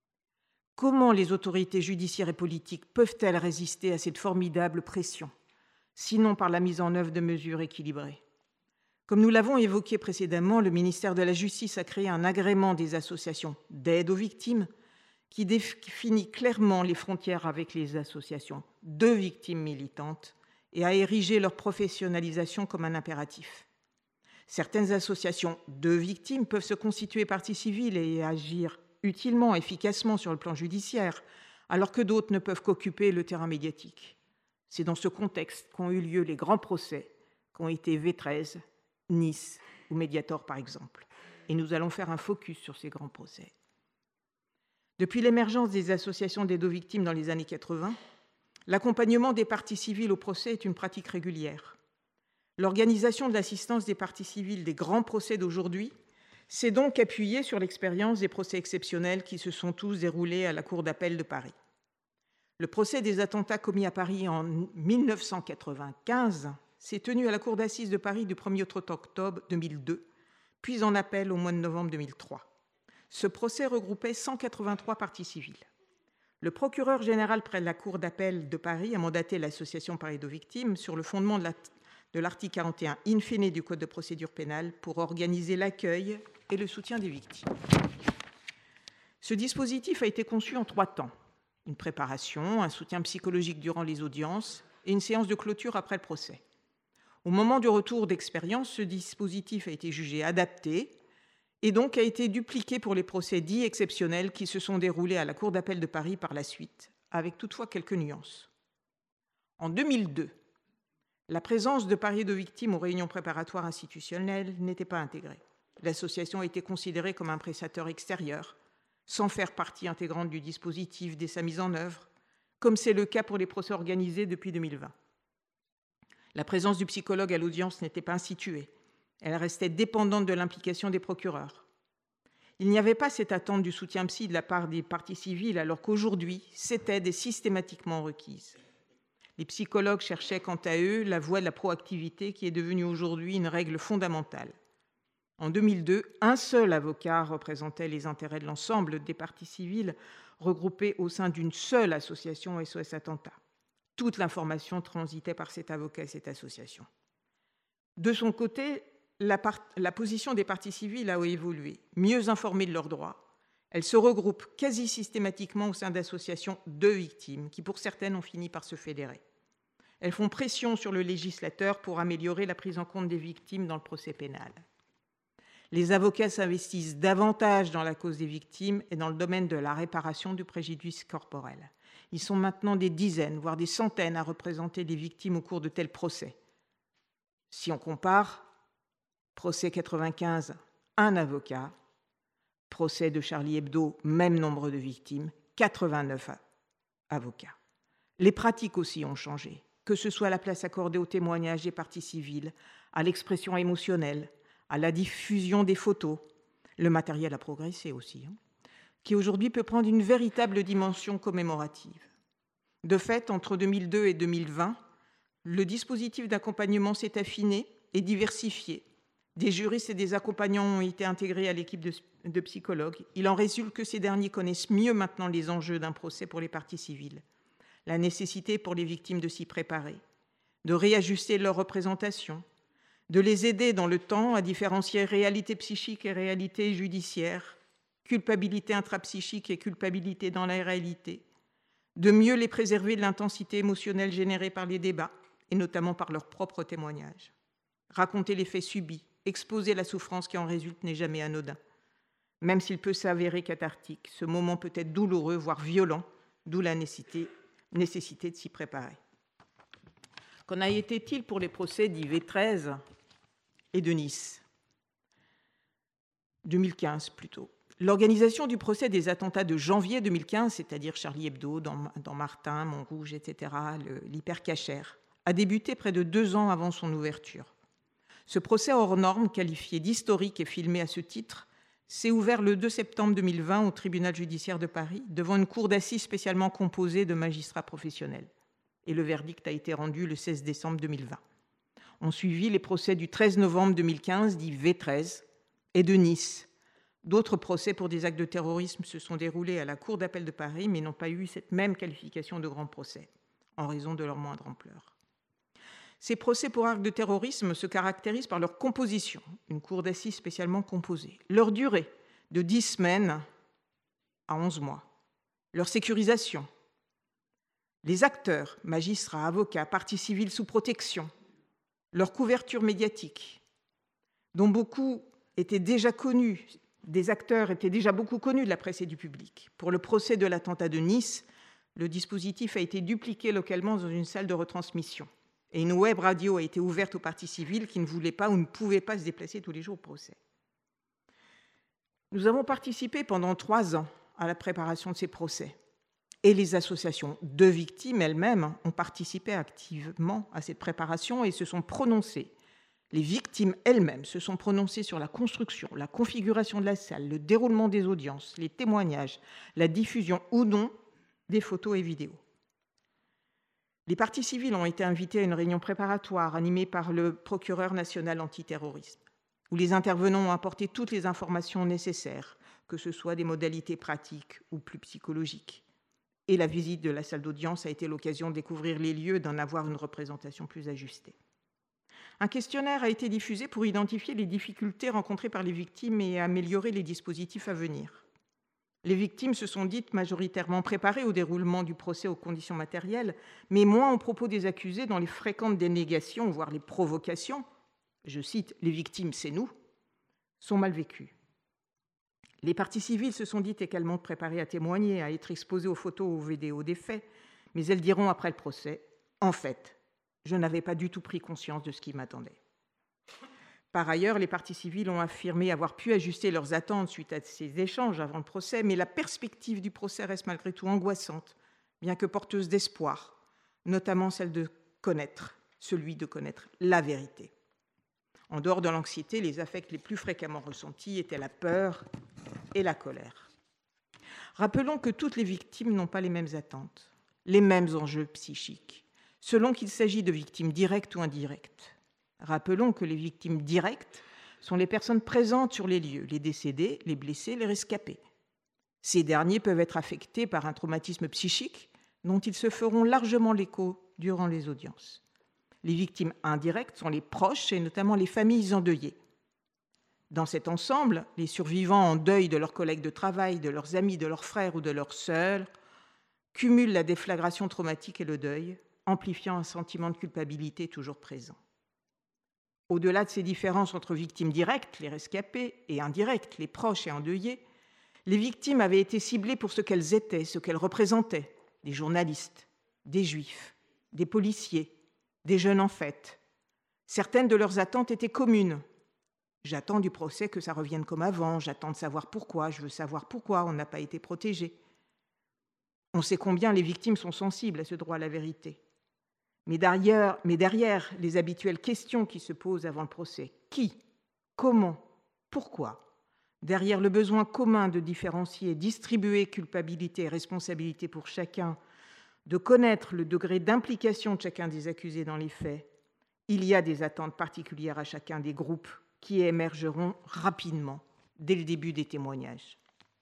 Comment les autorités judiciaires et politiques peuvent-elles résister à cette formidable pression, sinon par la mise en œuvre de mesures équilibrées? Comme nous l'avons évoqué précédemment, le ministère de la Justice a créé un agrément des associations d'aide aux victimes qui définit clairement les frontières avec les associations de victimes militantes et a érigé leur professionnalisation comme un impératif. Certaines associations de victimes peuvent se constituer partie civile et agir utilement, efficacement sur le plan judiciaire, alors que d'autres ne peuvent qu'occuper le terrain médiatique. C'est dans ce contexte qu'ont eu lieu les grands procès qu'ont été V treize, Nice ou Mediator par exemple. Et nous allons faire un focus sur ces grands procès. Depuis l'émergence des associations d'aide aux victimes dans les années quatre-vingts, l'accompagnement des parties civiles au procès est une pratique régulière. L'organisation de l'assistance des parties civiles des grands procès d'aujourd'hui s'est donc appuyée sur l'expérience des procès exceptionnels qui se sont tous déroulés à la Cour d'appel de Paris. Le procès des attentats commis à Paris en mille neuf cent quatre-vingt-quinze s'est tenu à la Cour d'assises de Paris du premier au trente octobre deux mille deux, puis en appel au mois de novembre deux mille trois. Ce procès regroupait cent quatre-vingt-trois parties civiles. Le procureur général près de la Cour d'appel de Paris a mandaté l'association par aide aux victimes sur le fondement de, la, de l'article quarante et un in fine du Code de procédure pénale pour organiser l'accueil et le soutien des victimes. Ce dispositif a été conçu en trois temps. Une préparation, un soutien psychologique durant les audiences et une séance de clôture après le procès. Au moment du retour d'expérience, ce dispositif a été jugé adapté et donc a été dupliqué pour les procès dits exceptionnels qui se sont déroulés à la Cour d'appel de Paris par la suite, avec toutefois quelques nuances. En deux mille deux, la présence de par aide aux victimes aux réunions préparatoires institutionnelles n'était pas intégrée. L'association a été considérée comme un prestataire extérieur, sans faire partie intégrante du dispositif dès sa mise en œuvre, comme c'est le cas pour les procès organisés depuis deux mille vingt. La présence du psychologue à l'audience n'était pas instituée. Elle restait dépendante de l'implication des procureurs. Il n'y avait pas cette attente du soutien psy de la part des parties civiles, alors qu'aujourd'hui, cette aide est systématiquement requise. Les psychologues cherchaient quant à eux la voie de la proactivité qui est devenue aujourd'hui une règle fondamentale. En deux mille deux, un seul avocat représentait les intérêts de l'ensemble des parties civiles regroupées au sein d'une seule association S O S Attentat. Toute l'information transitait par cet avocat et cette association. De son côté, la, part, la position des parties civiles a évolué. Mieux informées de leurs droits, elles se regroupent quasi systématiquement au sein d'associations de victimes, qui pour certaines ont fini par se fédérer. Elles font pression sur le législateur pour améliorer la prise en compte des victimes dans le procès pénal. Les avocats s'investissent davantage dans la cause des victimes et dans le domaine de la réparation du préjudice corporel. Ils sont maintenant des dizaines, voire des centaines à représenter des victimes au cours de tels procès. Si on compare, procès quatre-vingt-quinze, un avocat, procès de Charlie Hebdo, même nombre de victimes, quatre-vingt-neuf avocats. Les pratiques aussi ont changé, que ce soit la place accordée au témoignage des parties civiles, à l'expression émotionnelle, à la diffusion des photos. Le matériel a progressé aussi, hein, qui aujourd'hui peut prendre une véritable dimension commémorative. De fait, entre deux mille deux et deux mille vingt, le dispositif d'accompagnement s'est affiné et diversifié. Des juristes et des accompagnants ont été intégrés à l'équipe de, de psychologues. Il en résulte que ces derniers connaissent mieux maintenant les enjeux d'un procès pour les parties civiles, la nécessité pour les victimes de s'y préparer, de réajuster leur représentation, de les aider dans le temps à différencier réalité psychique et réalité judiciaire, culpabilité intrapsychique et culpabilité dans la réalité, de mieux les préserver de l'intensité émotionnelle générée par les débats, et notamment par leurs propres témoignages. Raconter les faits subis, exposer la souffrance qui en résulte n'est jamais anodin. Même s'il peut s'avérer cathartique, ce moment peut être douloureux, voire violent, d'où la nécessité, nécessité de s'y préparer. Qu'en a été-il pour les procès d'Yves treize et de Nice deux mille quinze plutôt. L'organisation du procès des attentats de janvier deux mille quinze, c'est-à-dire Charlie Hebdo, dans, dans Martin, Montrouge, et cetera, l'hypercachère, a débuté près de deux ans avant son ouverture. Ce procès hors norme, qualifié d'historique et filmé à ce titre, s'est ouvert le deux septembre deux mille vingt au tribunal judiciaire de Paris, devant une cour d'assises spécialement composée de magistrats professionnels. Et le verdict a été rendu le seize décembre deux mille vingt. Ont suivi les procès du treize novembre deux mille quinze, dit V treize, et de Nice. D'autres procès pour des actes de terrorisme se sont déroulés à la Cour d'appel de Paris, mais n'ont pas eu cette même qualification de grand procès, en raison de leur moindre ampleur. Ces procès pour actes de terrorisme se caractérisent par leur composition, une cour d'assises spécialement composée, leur durée, de dix semaines à onze mois, leur sécurisation, les acteurs, magistrats, avocats, parties civiles sous protection, leur couverture médiatique, dont beaucoup étaient déjà connus, des acteurs étaient déjà beaucoup connus de la presse et du public. Pour le procès de l'attentat de Nice, le dispositif a été dupliqué localement dans une salle de retransmission. Et une web radio a été ouverte aux parties civiles qui ne voulaient pas ou ne pouvaient pas se déplacer tous les jours au procès. Nous avons participé pendant trois ans à la préparation de ces procès. Et les associations de victimes elles-mêmes ont participé activement à cette préparation et se sont prononcées. Les victimes elles-mêmes se sont prononcées sur la construction, la configuration de la salle, le déroulement des audiences, les témoignages, la diffusion ou non des photos et vidéos. Les parties civiles ont été invitées à une réunion préparatoire animée par le procureur national antiterrorisme, où les intervenants ont apporté toutes les informations nécessaires, que ce soit des modalités pratiques ou plus psychologiques. Et la visite de la salle d'audience a été l'occasion de découvrir les lieux et d'en avoir une représentation plus ajustée. Un questionnaire a été diffusé pour identifier les difficultés rencontrées par les victimes et améliorer les dispositifs à venir. Les victimes se sont dites majoritairement préparées au déroulement du procès aux conditions matérielles, mais moins au propos des accusés dans les fréquentes dénégations, voire les provocations, je cite, « les victimes, c'est nous », sont mal vécues. Les parties civiles se sont dites également préparées à témoigner, à être exposées aux photos ou aux vidéos des faits, mais elles diront après le procès, « en fait, je n'avais pas du tout pris conscience de ce qui m'attendait ». Par ailleurs, les parties civiles ont affirmé avoir pu ajuster leurs attentes suite à ces échanges avant le procès, mais la perspective du procès reste malgré tout angoissante, bien que porteuse d'espoir, notamment celle de connaître, celui de connaître la vérité. En dehors de l'anxiété, les affects les plus fréquemment ressentis étaient la peur et la colère. Rappelons que toutes les victimes n'ont pas les mêmes attentes, les mêmes enjeux psychiques, selon qu'il s'agit de victimes directes ou indirectes. Rappelons que les victimes directes sont les personnes présentes sur les lieux, les décédés, les blessés, les rescapés. Ces derniers peuvent être affectés par un traumatisme psychique dont ils se feront largement l'écho durant les audiences. Les victimes indirectes sont les proches et notamment les familles endeuillées. Dans cet ensemble, les survivants en deuil de leurs collègues de travail, de leurs amis, de leurs frères ou de leurs sœurs cumulent la déflagration traumatique et le deuil, amplifiant un sentiment de culpabilité toujours présent. Au-delà de ces différences entre victimes directes, les rescapés, et indirectes, les proches et endeuillés, les victimes avaient été ciblées pour ce qu'elles étaient, ce qu'elles représentaient, des journalistes, des juifs, des policiers, des jeunes en fête. Certaines de leurs attentes étaient communes. J'attends du procès que ça revienne comme avant, j'attends de savoir pourquoi, je veux savoir pourquoi on n'a pas été protégé. On sait combien les victimes sont sensibles à ce droit à la vérité. Mais derrière, mais derrière les habituelles questions qui se posent avant le procès, qui, comment, pourquoi, derrière le besoin commun de différencier, distribuer culpabilité et responsabilité pour chacun, de connaître le degré d'implication de chacun des accusés dans les faits, il y a des attentes particulières à chacun des groupes qui émergeront rapidement dès le début des témoignages.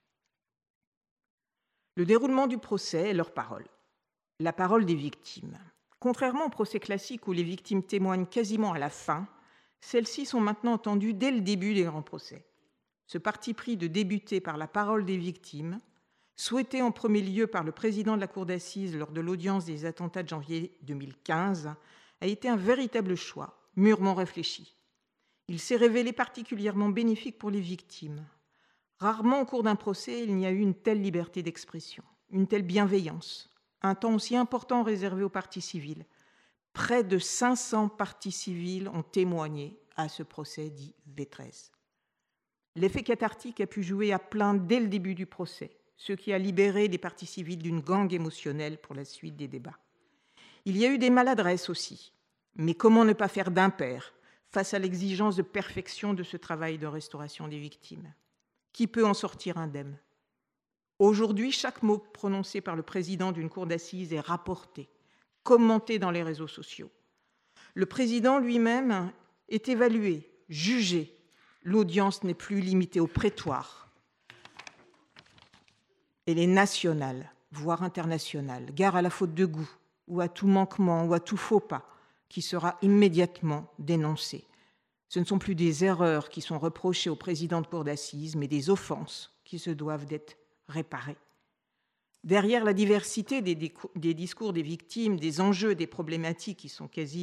Le déroulement du procès est leur parole, la parole des victimes. Contrairement au procès classique où les victimes témoignent quasiment à la fin, Celles-ci sont maintenant entendues dès le début des grands procès. Ce parti pris de débuter par la parole des victimes, souhaité en premier lieu par le président de la Cour d'assises lors de l'audience des attentats de janvier deux mille quinze, a été un véritable choix, mûrement réfléchi. Il s'est révélé particulièrement bénéfique pour les victimes. Rarement au cours d'un procès, il n'y a eu une telle liberté d'expression, une telle bienveillance, un temps aussi important réservé aux parties civiles. Près de cinq cents parties civiles ont témoigné à ce procès dit V treize. L'effet cathartique a pu jouer à plein dès le début du procès, ce qui a libéré les parties civiles d'une gangue émotionnelle pour la suite des débats. Il y a eu des maladresses aussi, mais comment ne pas faire d'impair face à l'exigence de perfection de ce travail de restauration des victimes? Qui peut en sortir indemne? Aujourd'hui, chaque mot prononcé par le président d'une cour d'assises est rapporté, commenté dans les réseaux sociaux. Le président lui-même est évalué, jugé. L'audience n'est plus limitée au prétoire. Elle est nationale, voire internationale. Gare à la faute de goût, ou à tout manquement, ou à tout faux pas, qui sera immédiatement dénoncé. Ce ne sont plus des erreurs qui sont reprochées au président de cour d'assises, mais des offenses qui se doivent d'être réparées. Derrière la diversité des, des discours des victimes, des enjeux, des problématiques qui sont quasi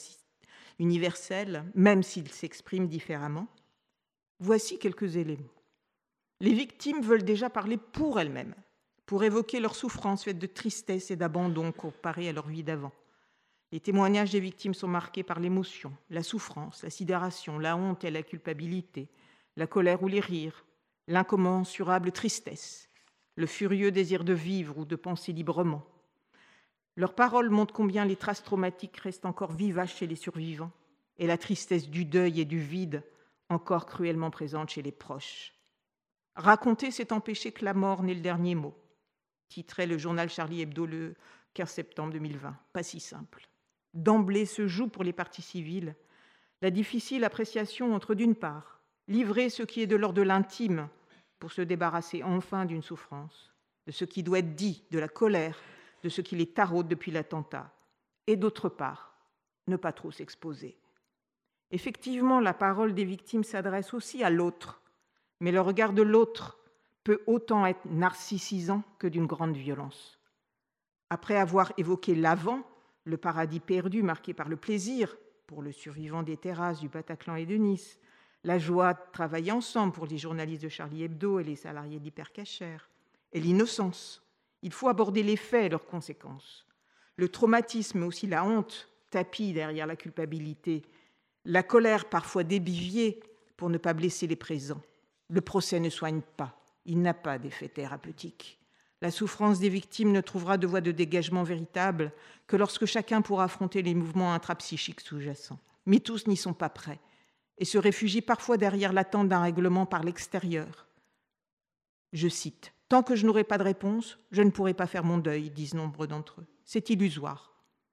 universels, même s'ils s'expriment différemment, voici quelques éléments. Les victimes veulent déjà parler pour elles-mêmes, pour évoquer leur souffrance faite de tristesse et d'abandon comparée à leur vie d'avant. Les témoignages des victimes sont marqués par l'émotion, la souffrance, la sidération, la honte et la culpabilité, la colère ou les rires, l'incommensurable tristesse, le furieux désir de vivre ou de penser librement. Leurs paroles montrent combien les traces traumatiques restent encore vivaces chez les survivants et la tristesse du deuil et du vide encore cruellement présente chez les proches. Raconter, c'est empêcher que la mort n'ait le dernier mot, titrait le journal Charlie Hebdo le quinze septembre deux mille vingt. Pas si simple. D'emblée se joue pour les parties civiles la difficile appréciation entre, d'une part, livrer ce qui est de l'ordre de l'intime pour se débarrasser enfin d'une souffrance, de ce qui doit être dit, de la colère, de ce qui les taraude depuis l'attentat, et d'autre part, ne pas trop s'exposer. Effectivement, la parole des victimes s'adresse aussi à l'autre, mais le regard de l'autre peut autant être narcissisant que d'une grande violence. Après avoir évoqué l'avant, le paradis perdu marqué par le plaisir pour le survivant des terrasses du Bataclan et de Nice, la joie de travailler ensemble pour les journalistes de Charlie Hebdo et les salariés d'Hypercacher, et l'innocence, il faut aborder les faits et leurs conséquences. Le traumatisme, mais aussi la honte, tapis derrière la culpabilité, la colère parfois débiviée pour ne pas blesser les présents. Le procès ne soigne pas, il n'a pas d'effet thérapeutique. La souffrance des victimes ne trouvera de voie de dégagement véritable que lorsque chacun pourra affronter les mouvements intrapsychiques sous-jacents. Mais tous n'y sont pas prêts et se réfugient parfois derrière l'attente d'un règlement par l'extérieur. Je cite, « Tant que je n'aurai pas de réponse, je ne pourrai pas faire mon deuil », disent nombre d'entre eux. C'est illusoire.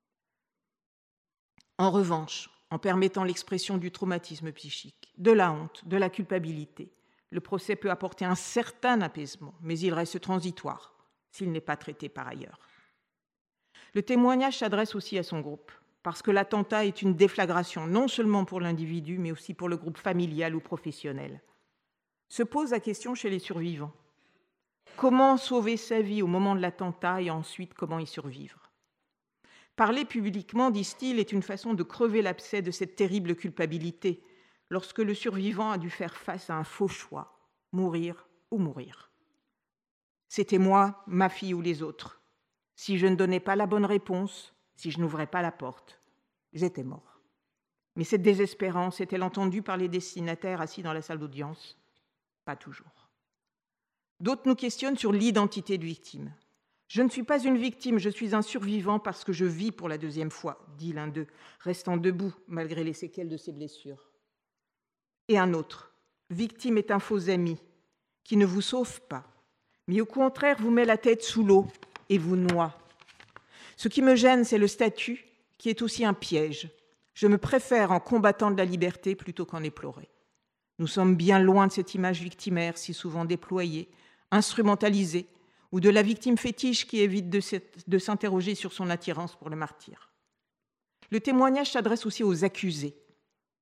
En revanche, en permettant l'expression du traumatisme psychique, de la honte, de la culpabilité, le procès peut apporter un certain apaisement, mais il reste transitoire s'il n'est pas traité par ailleurs. Le témoignage s'adresse aussi à son groupe, parce que l'attentat est une déflagration, non seulement pour l'individu, mais aussi pour le groupe familial ou professionnel. Se pose la question chez les survivants. Comment sauver sa vie au moment de l'attentat et ensuite comment y survivre? Parler publiquement, disent-ils, est une façon de crever l'abcès de cette terrible culpabilité lorsque le survivant a dû faire face à un faux choix, mourir ou mourir. C'était moi, ma fille ou les autres. Si je ne donnais pas la bonne réponse, si je n'ouvrais pas la porte, j'étais mort. Mais cette désespérance est-elle entendue par les destinataires assis dans la salle d'audience? Pas toujours. D'autres nous questionnent sur l'identité de victime. Je ne suis pas une victime, je suis un survivant parce que je vis pour la deuxième fois, dit l'un d'eux, restant debout malgré les séquelles de ses blessures. Et un autre, victime est un faux ami qui ne vous sauve pas, mais au contraire vous met la tête sous l'eau et vous noie. Ce qui me gêne, c'est le statut qui est aussi un piège. Je me préfère en combattant de la liberté plutôt qu'en éplorée. Nous sommes bien loin de cette image victimaire si souvent déployée, instrumentalisée, ou de la victime fétiche qui évite de, de s'interroger sur son attirance pour le martyr. Le témoignage s'adresse aussi aux accusés.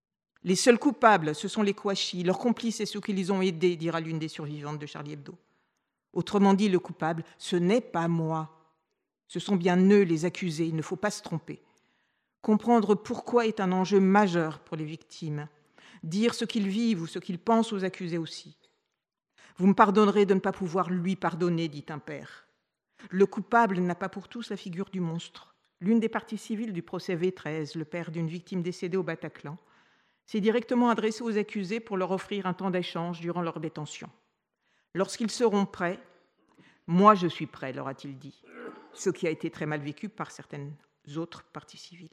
Les seuls coupables, ce sont les Kouachi, leurs complices et ceux qui les ont aidés, dira l'une des survivantes de Charlie Hebdo. Autrement dit, le coupable, ce n'est pas moi. Ce sont bien eux les accusés, il ne faut pas se tromper. Comprendre pourquoi est un enjeu majeur pour les victimes. Dire ce qu'ils vivent ou ce qu'ils pensent aux accusés aussi. Vous me pardonnerez de ne pas pouvoir lui pardonner, dit un père. Le coupable n'a pas pour tous la figure du monstre. L'une des parties civiles du procès V treize, le père d'une victime décédée au Bataclan, s'est directement adressé aux accusés pour leur offrir un temps d'échange durant leur détention. Lorsqu'ils seront prêts, moi je suis prêt, leur a-t-il dit, ce qui a été très mal vécu par certaines autres parties civiles.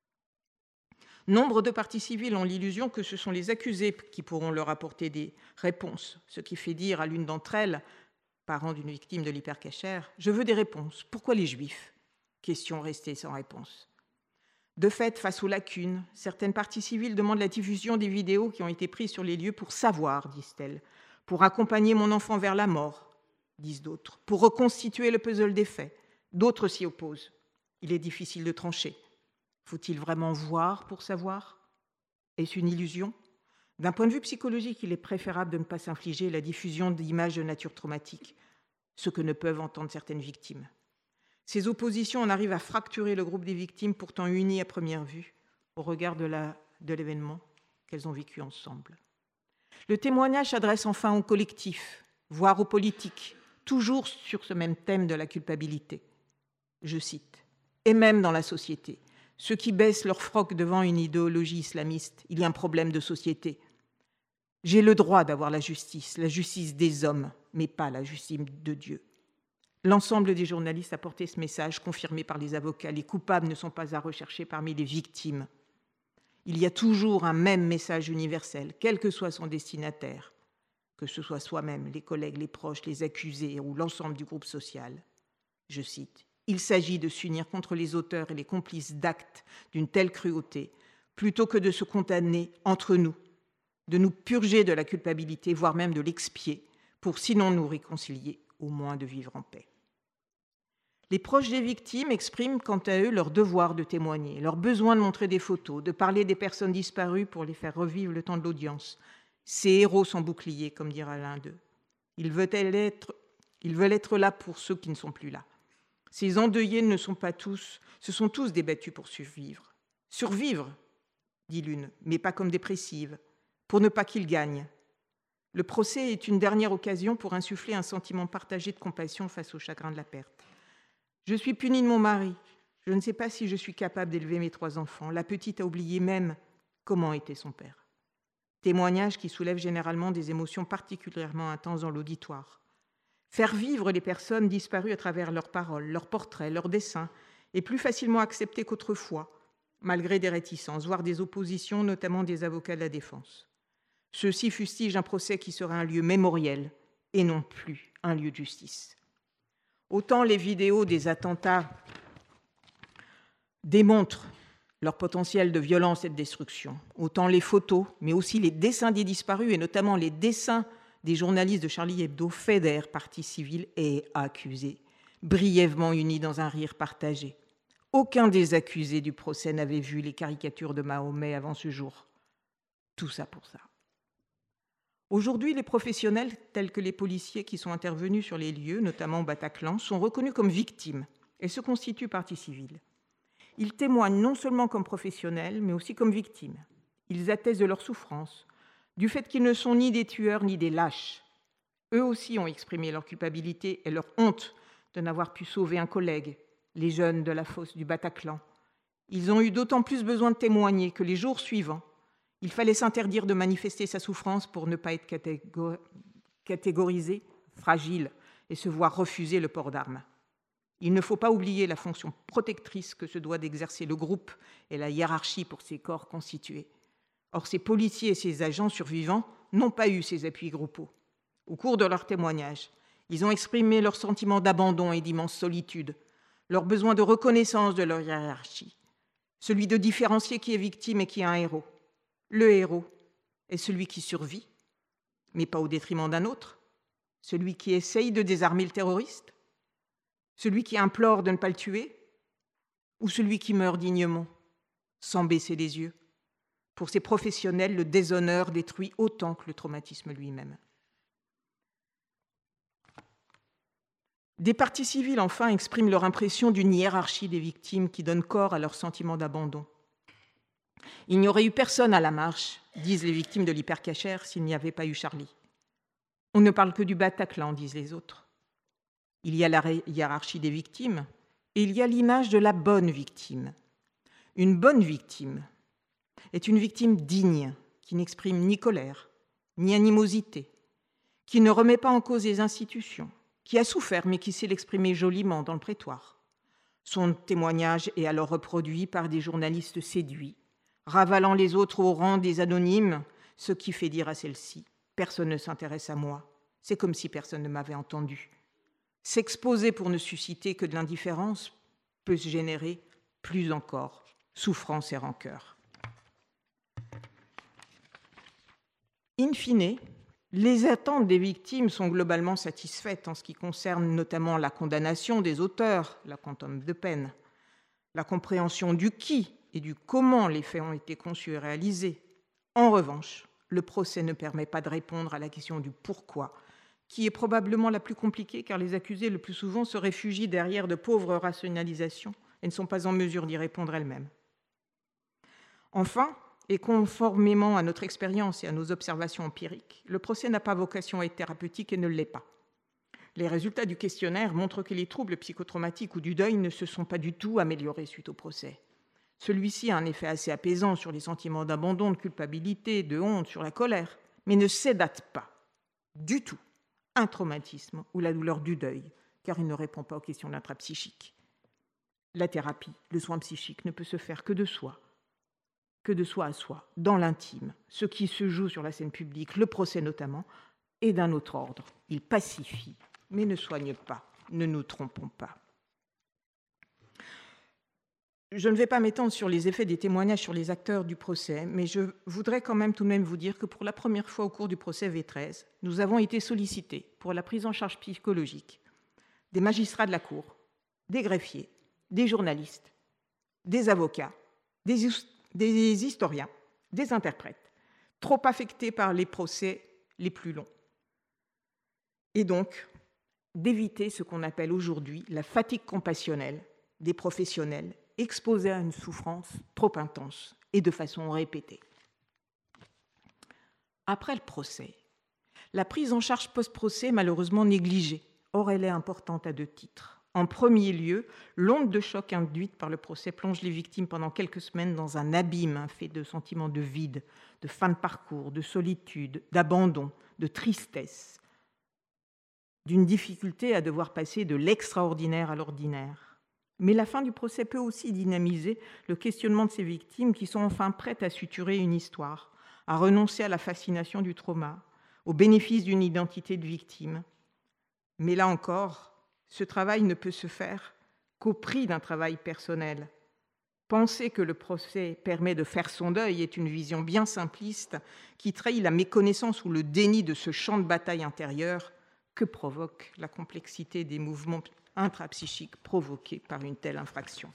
Nombre de parties civiles ont l'illusion que ce sont les accusés qui pourront leur apporter des réponses, ce qui fait dire à l'une d'entre elles, parent d'une victime de l'hypercachère, « Je veux des réponses. Pourquoi les Juifs ?» Question restée sans réponse. De fait, face aux lacunes, certaines parties civiles demandent la diffusion des vidéos qui ont été prises sur les lieux pour savoir, disent-elles, pour accompagner mon enfant vers la mort, disent d'autres, pour reconstituer le puzzle des faits. D'autres s'y opposent. Il est difficile de trancher. Faut-il vraiment voir pour savoir? Est-ce une illusion? D'un point de vue psychologique, il est préférable de ne pas s'infliger la diffusion d'images de nature traumatique, ce que ne peuvent entendre certaines victimes. Ces oppositions en arrivent à fracturer le groupe des victimes pourtant unies à première vue au regard de, la, de l'événement qu'elles ont vécu ensemble. Le témoignage s'adresse enfin au collectif, voire aux politiques, toujours sur ce même thème de la culpabilité. Je cite, « Et même dans la société, ceux qui baissent leur froc devant une idéologie islamiste, il y a un problème de société. J'ai le droit d'avoir la justice, la justice des hommes, mais pas la justice de Dieu. » L'ensemble des journalistes a porté ce message, confirmé par les avocats. Les coupables ne sont pas à rechercher parmi les victimes. Il y a toujours un même message universel, quel que soit son destinataire, que ce soit soi-même, les collègues, les proches, les accusés ou l'ensemble du groupe social. Je cite, « Il s'agit de s'unir contre les auteurs et les complices d'actes d'une telle cruauté, plutôt que de se condamner entre nous, de nous purger de la culpabilité, voire même de l'expier, pour sinon nous réconcilier, au moins de vivre en paix. » Les proches des victimes expriment quant à eux leur devoir de témoigner, leur besoin de montrer des photos, de parler des personnes disparues pour les faire revivre le temps de l'audience. Ces héros sont boucliers, comme dira l'un d'eux. Ils veulent être, ils veulent être là pour ceux qui ne sont plus là. Ces endeuillés ne sont pas tous, se sont tous débattus pour survivre. Survivre, dit l'une, mais pas comme dépressive, pour ne pas qu'ils gagnent. Le procès est une dernière occasion pour insuffler un sentiment partagé de compassion face au chagrin de la perte. Je suis punie de mon mari. Je ne sais pas si je suis capable d'élever mes trois enfants. La petite a oublié même comment était son père. Témoignage qui soulève généralement des émotions particulièrement intenses dans l'auditoire. Faire vivre les personnes disparues à travers leurs paroles, leurs portraits, leurs dessins est plus facilement accepté qu'autrefois, malgré des réticences, voire des oppositions, notamment des avocats de la défense. Ceux-ci fustigent un procès qui sera un lieu mémoriel et non plus un lieu de justice. Autant les vidéos des attentats démontrent leur potentiel de violence et de destruction, autant les photos, mais aussi les dessins des disparus, et notamment les dessins des journalistes de Charlie Hebdo, fédèrent partie civile et accusés, brièvement unis dans un rire partagé. Aucun des accusés du procès n'avait vu les caricatures de Mahomet avant ce jour. Tout ça pour ça. Aujourd'hui, les professionnels, tels que les policiers qui sont intervenus sur les lieux, notamment au Bataclan, sont reconnus comme victimes et se constituent partie civile. Ils témoignent non seulement comme professionnels, mais aussi comme victimes. Ils attestent de leur souffrance, du fait qu'ils ne sont ni des tueurs ni des lâches. Eux aussi ont exprimé leur culpabilité et leur honte de n'avoir pu sauver un collègue, les jeunes de la fosse du Bataclan. Ils ont eu d'autant plus besoin de témoigner que les jours suivants, il fallait s'interdire de manifester sa souffrance pour ne pas être catégorisé, fragile, et se voir refuser le port d'armes. Il ne faut pas oublier la fonction protectrice que se doit d'exercer le groupe et la hiérarchie pour ces corps constitués. Or, ces policiers et ces agents survivants n'ont pas eu ces appuis groupaux. Au cours de leur témoignage, ils ont exprimé leur sentiment d'abandon et d'immense solitude, leur besoin de reconnaissance de leur hiérarchie, celui de différencier qui est victime et qui est un héros. Le héros est celui qui survit, mais pas au détriment d'un autre, celui qui essaye de désarmer le terroriste, celui qui implore de ne pas le tuer, ou celui qui meurt dignement, sans baisser les yeux. Pour ces professionnels, le déshonneur détruit autant que le traumatisme lui-même. Des parties civiles, enfin, expriment leur impression d'une hiérarchie des victimes qui donne corps à leur sentiment d'abandon. Il n'y aurait eu personne à la marche, disent les victimes de l'hypercachère, s'il n'y avait pas eu Charlie. On ne parle que du Bataclan, disent les autres. Il y a la hiérarchie des victimes et il y a l'image de la bonne victime. Une bonne victime est une victime digne, qui n'exprime ni colère, ni animosité, qui ne remet pas en cause les institutions, qui a souffert mais qui sait l'exprimer joliment dans le prétoire. Son témoignage est alors reproduit par des journalistes séduits, ravalant les autres au rang des anonymes, ce qui fait dire à celle-ci « Personne ne s'intéresse à moi, c'est comme si personne ne m'avait entendu ». S'exposer pour ne susciter que de l'indifférence peut se générer plus encore souffrance et rancœur. In fine, les attentes des victimes sont globalement satisfaites en ce qui concerne notamment la condamnation des auteurs, la quantum de peine, la compréhension du qui et du comment les faits ont été conçus et réalisés. En revanche, le procès ne permet pas de répondre à la question du pourquoi, qui est probablement la plus compliquée car les accusés le plus souvent se réfugient derrière de pauvres rationalisations et ne sont pas en mesure d'y répondre elles-mêmes. Enfin, et conformément à notre expérience et à nos observations empiriques, le procès n'a pas vocation à être thérapeutique et ne l'est pas. Les résultats du questionnaire montrent que les troubles psychotraumatiques ou du deuil ne se sont pas du tout améliorés suite au procès. Celui-ci a un effet assez apaisant sur les sentiments d'abandon, de culpabilité, de honte, sur la colère, mais ne sédate pas du tout un traumatisme ou la douleur du deuil, car il ne répond pas aux questions d'intrapsychique. La thérapie, le soin psychique ne peut se faire que de soi, que de soi à soi, dans l'intime. Ce qui se joue sur la scène publique, le procès notamment, est d'un autre ordre. Il pacifie, mais ne soigne pas. Ne nous trompons pas. Je ne vais pas m'étendre sur les effets des témoignages sur les acteurs du procès, mais je voudrais quand même tout de même vous dire que pour la première fois au cours du procès V treize, nous avons été sollicités pour la prise en charge psychologique des magistrats de la Cour, des greffiers, des journalistes, des avocats, des, des historiens, des interprètes, trop affectés par les procès les plus longs. Et donc, d'éviter ce qu'on appelle aujourd'hui la fatigue compassionnelle des professionnels exposés à une souffrance trop intense et de façon répétée. Après le procès, la prise en charge post-procès est malheureusement négligée. Or, elle est importante à deux titres. En premier lieu, l'onde de choc induite par le procès plonge les victimes pendant quelques semaines dans un abîme fait de sentiments de vide, de fin de parcours, de solitude, d'abandon, de tristesse, d'une difficulté à devoir passer de l'extraordinaire à l'ordinaire. Mais la fin du procès peut aussi dynamiser le questionnement de ces victimes qui sont enfin prêtes à suturer une histoire, à renoncer à la fascination du trauma, au bénéfice d'une identité de victime. Mais là encore, ce travail ne peut se faire qu'au prix d'un travail personnel. Penser que le procès permet de faire son deuil est une vision bien simpliste qui trahit la méconnaissance ou le déni de ce champ de bataille intérieur que provoque la complexité des mouvements intrapsychiques provoqués par une telle infraction.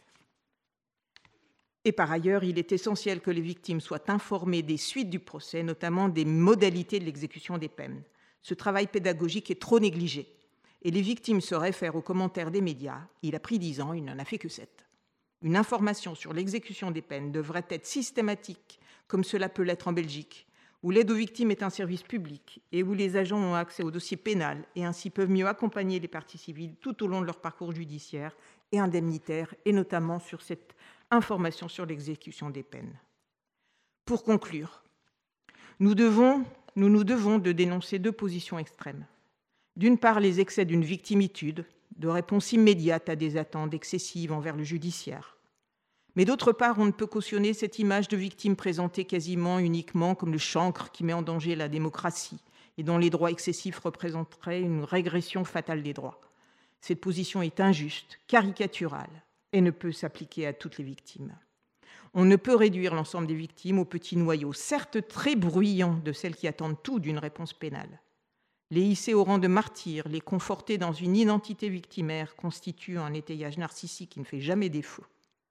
Et par ailleurs, il est essentiel que les victimes soient informées des suites du procès, notamment des modalités de l'exécution des peines. Ce travail pédagogique est trop négligé. Et les victimes se réfèrent aux commentaires des médias. Il a pris dix ans, il n'en a fait que sept. Une information sur l'exécution des peines devrait être systématique, comme cela peut l'être en Belgique, où l'aide aux victimes est un service public et où les agents ont accès au dossier pénal et ainsi peuvent mieux accompagner les parties civiles tout au long de leur parcours judiciaire et indemnitaire, et notamment sur cette information sur l'exécution des peines. Pour conclure, nous, devons, nous nous devons de dénoncer deux positions extrêmes. D'une part, les excès d'une victimitude, de réponse immédiate à des attentes excessives envers le judiciaire. Mais d'autre part, on ne peut cautionner cette image de victime présentée quasiment uniquement comme le chancre qui met en danger la démocratie et dont les droits excessifs représenteraient une régression fatale des droits. Cette position est injuste, caricaturale et ne peut s'appliquer à toutes les victimes. On ne peut réduire l'ensemble des victimes au petit noyau, certes très bruyant, de celles qui attendent tout d'une réponse pénale. Les hisser au rang de martyrs, les conforter dans une identité victimaire constitue un étayage narcissique qui ne fait jamais défaut.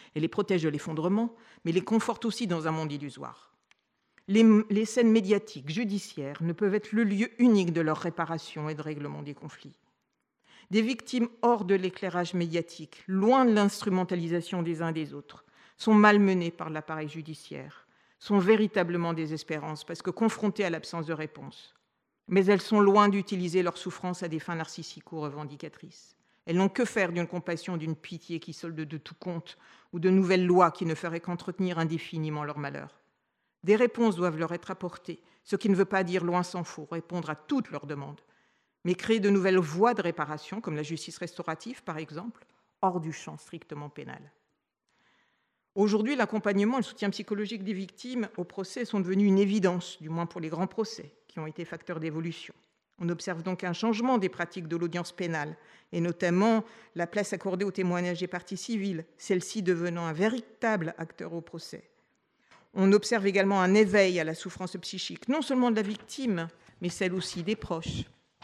Elle les protège de l'effondrement, mais les conforte aussi dans un monde illusoire. Les, les scènes médiatiques, judiciaires, ne peuvent être le lieu unique de leur réparation et de règlement des conflits. Des victimes hors de l'éclairage médiatique, loin de l'instrumentalisation des uns des autres, sont malmenées par l'appareil judiciaire, sont véritablement désespérantes parce que confrontées à l'absence de réponse. Mais elles sont loin d'utiliser leur souffrance à des fins narcissiques ou revendicatrices. Elles n'ont que faire d'une compassion, d'une pitié qui solde de tout compte, ou de nouvelles lois qui ne feraient qu'entretenir indéfiniment leur malheur. Des réponses doivent leur être apportées, ce qui ne veut pas dire, loin s'en faut, répondre à toutes leurs demandes, mais créer de nouvelles voies de réparation, comme la justice restaurative par exemple, hors du champ strictement pénal. Aujourd'hui, l'accompagnement et le soutien psychologique des victimes au procès sont devenus une évidence, du moins pour les grands procès, qui ont été facteurs d'évolution. On observe donc un changement des pratiques de l'audience pénale, et notamment la place accordée au témoignage des parties civiles, celle-ci devenant un véritable acteur au procès. On observe également un éveil à la souffrance psychique, non seulement de la victime, mais celle aussi des proches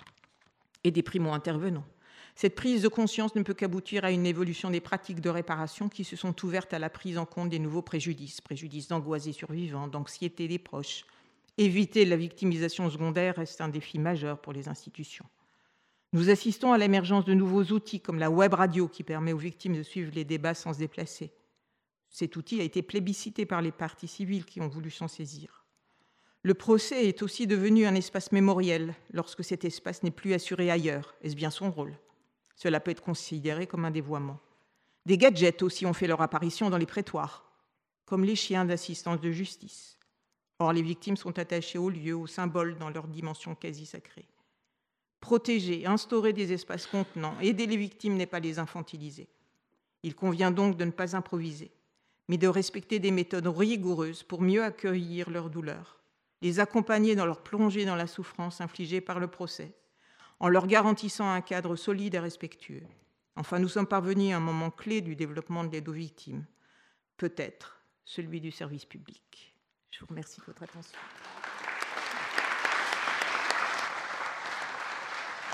et des primo-intervenants. Cette prise de conscience ne peut qu'aboutir à une évolution des pratiques de réparation qui se sont ouvertes à la prise en compte des nouveaux préjudices, préjudices d'angoisse des survivants, d'anxiété des proches. Éviter la victimisation secondaire reste un défi majeur pour les institutions. Nous assistons à l'émergence de nouveaux outils comme la web radio qui permet aux victimes de suivre les débats sans se déplacer. Cet outil a été plébiscité par les parties civiles qui ont voulu s'en saisir. Le procès est aussi devenu un espace mémoriel lorsque cet espace n'est plus assuré ailleurs. Est-ce bien son rôle ? Cela peut être considéré comme un dévoiement. Des gadgets aussi ont fait leur apparition dans les prétoires, comme les chiens d'assistance de justice. Or, les victimes sont attachées aux lieux, aux symboles dans leur dimension quasi sacrée. Protéger, instaurer des espaces contenants, aider les victimes n'est pas les infantiliser. Il convient donc de ne pas improviser, mais de respecter des méthodes rigoureuses pour mieux accueillir leur douleur, les accompagner dans leur plongée dans la souffrance infligée par le procès, en leur garantissant un cadre solide et respectueux. Enfin, nous sommes parvenus à un moment clé du développement de l'aide aux victimes, peut-être celui du service public. Je vous remercie de votre attention.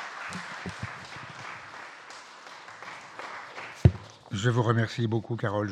Je vous remercie beaucoup, Carole.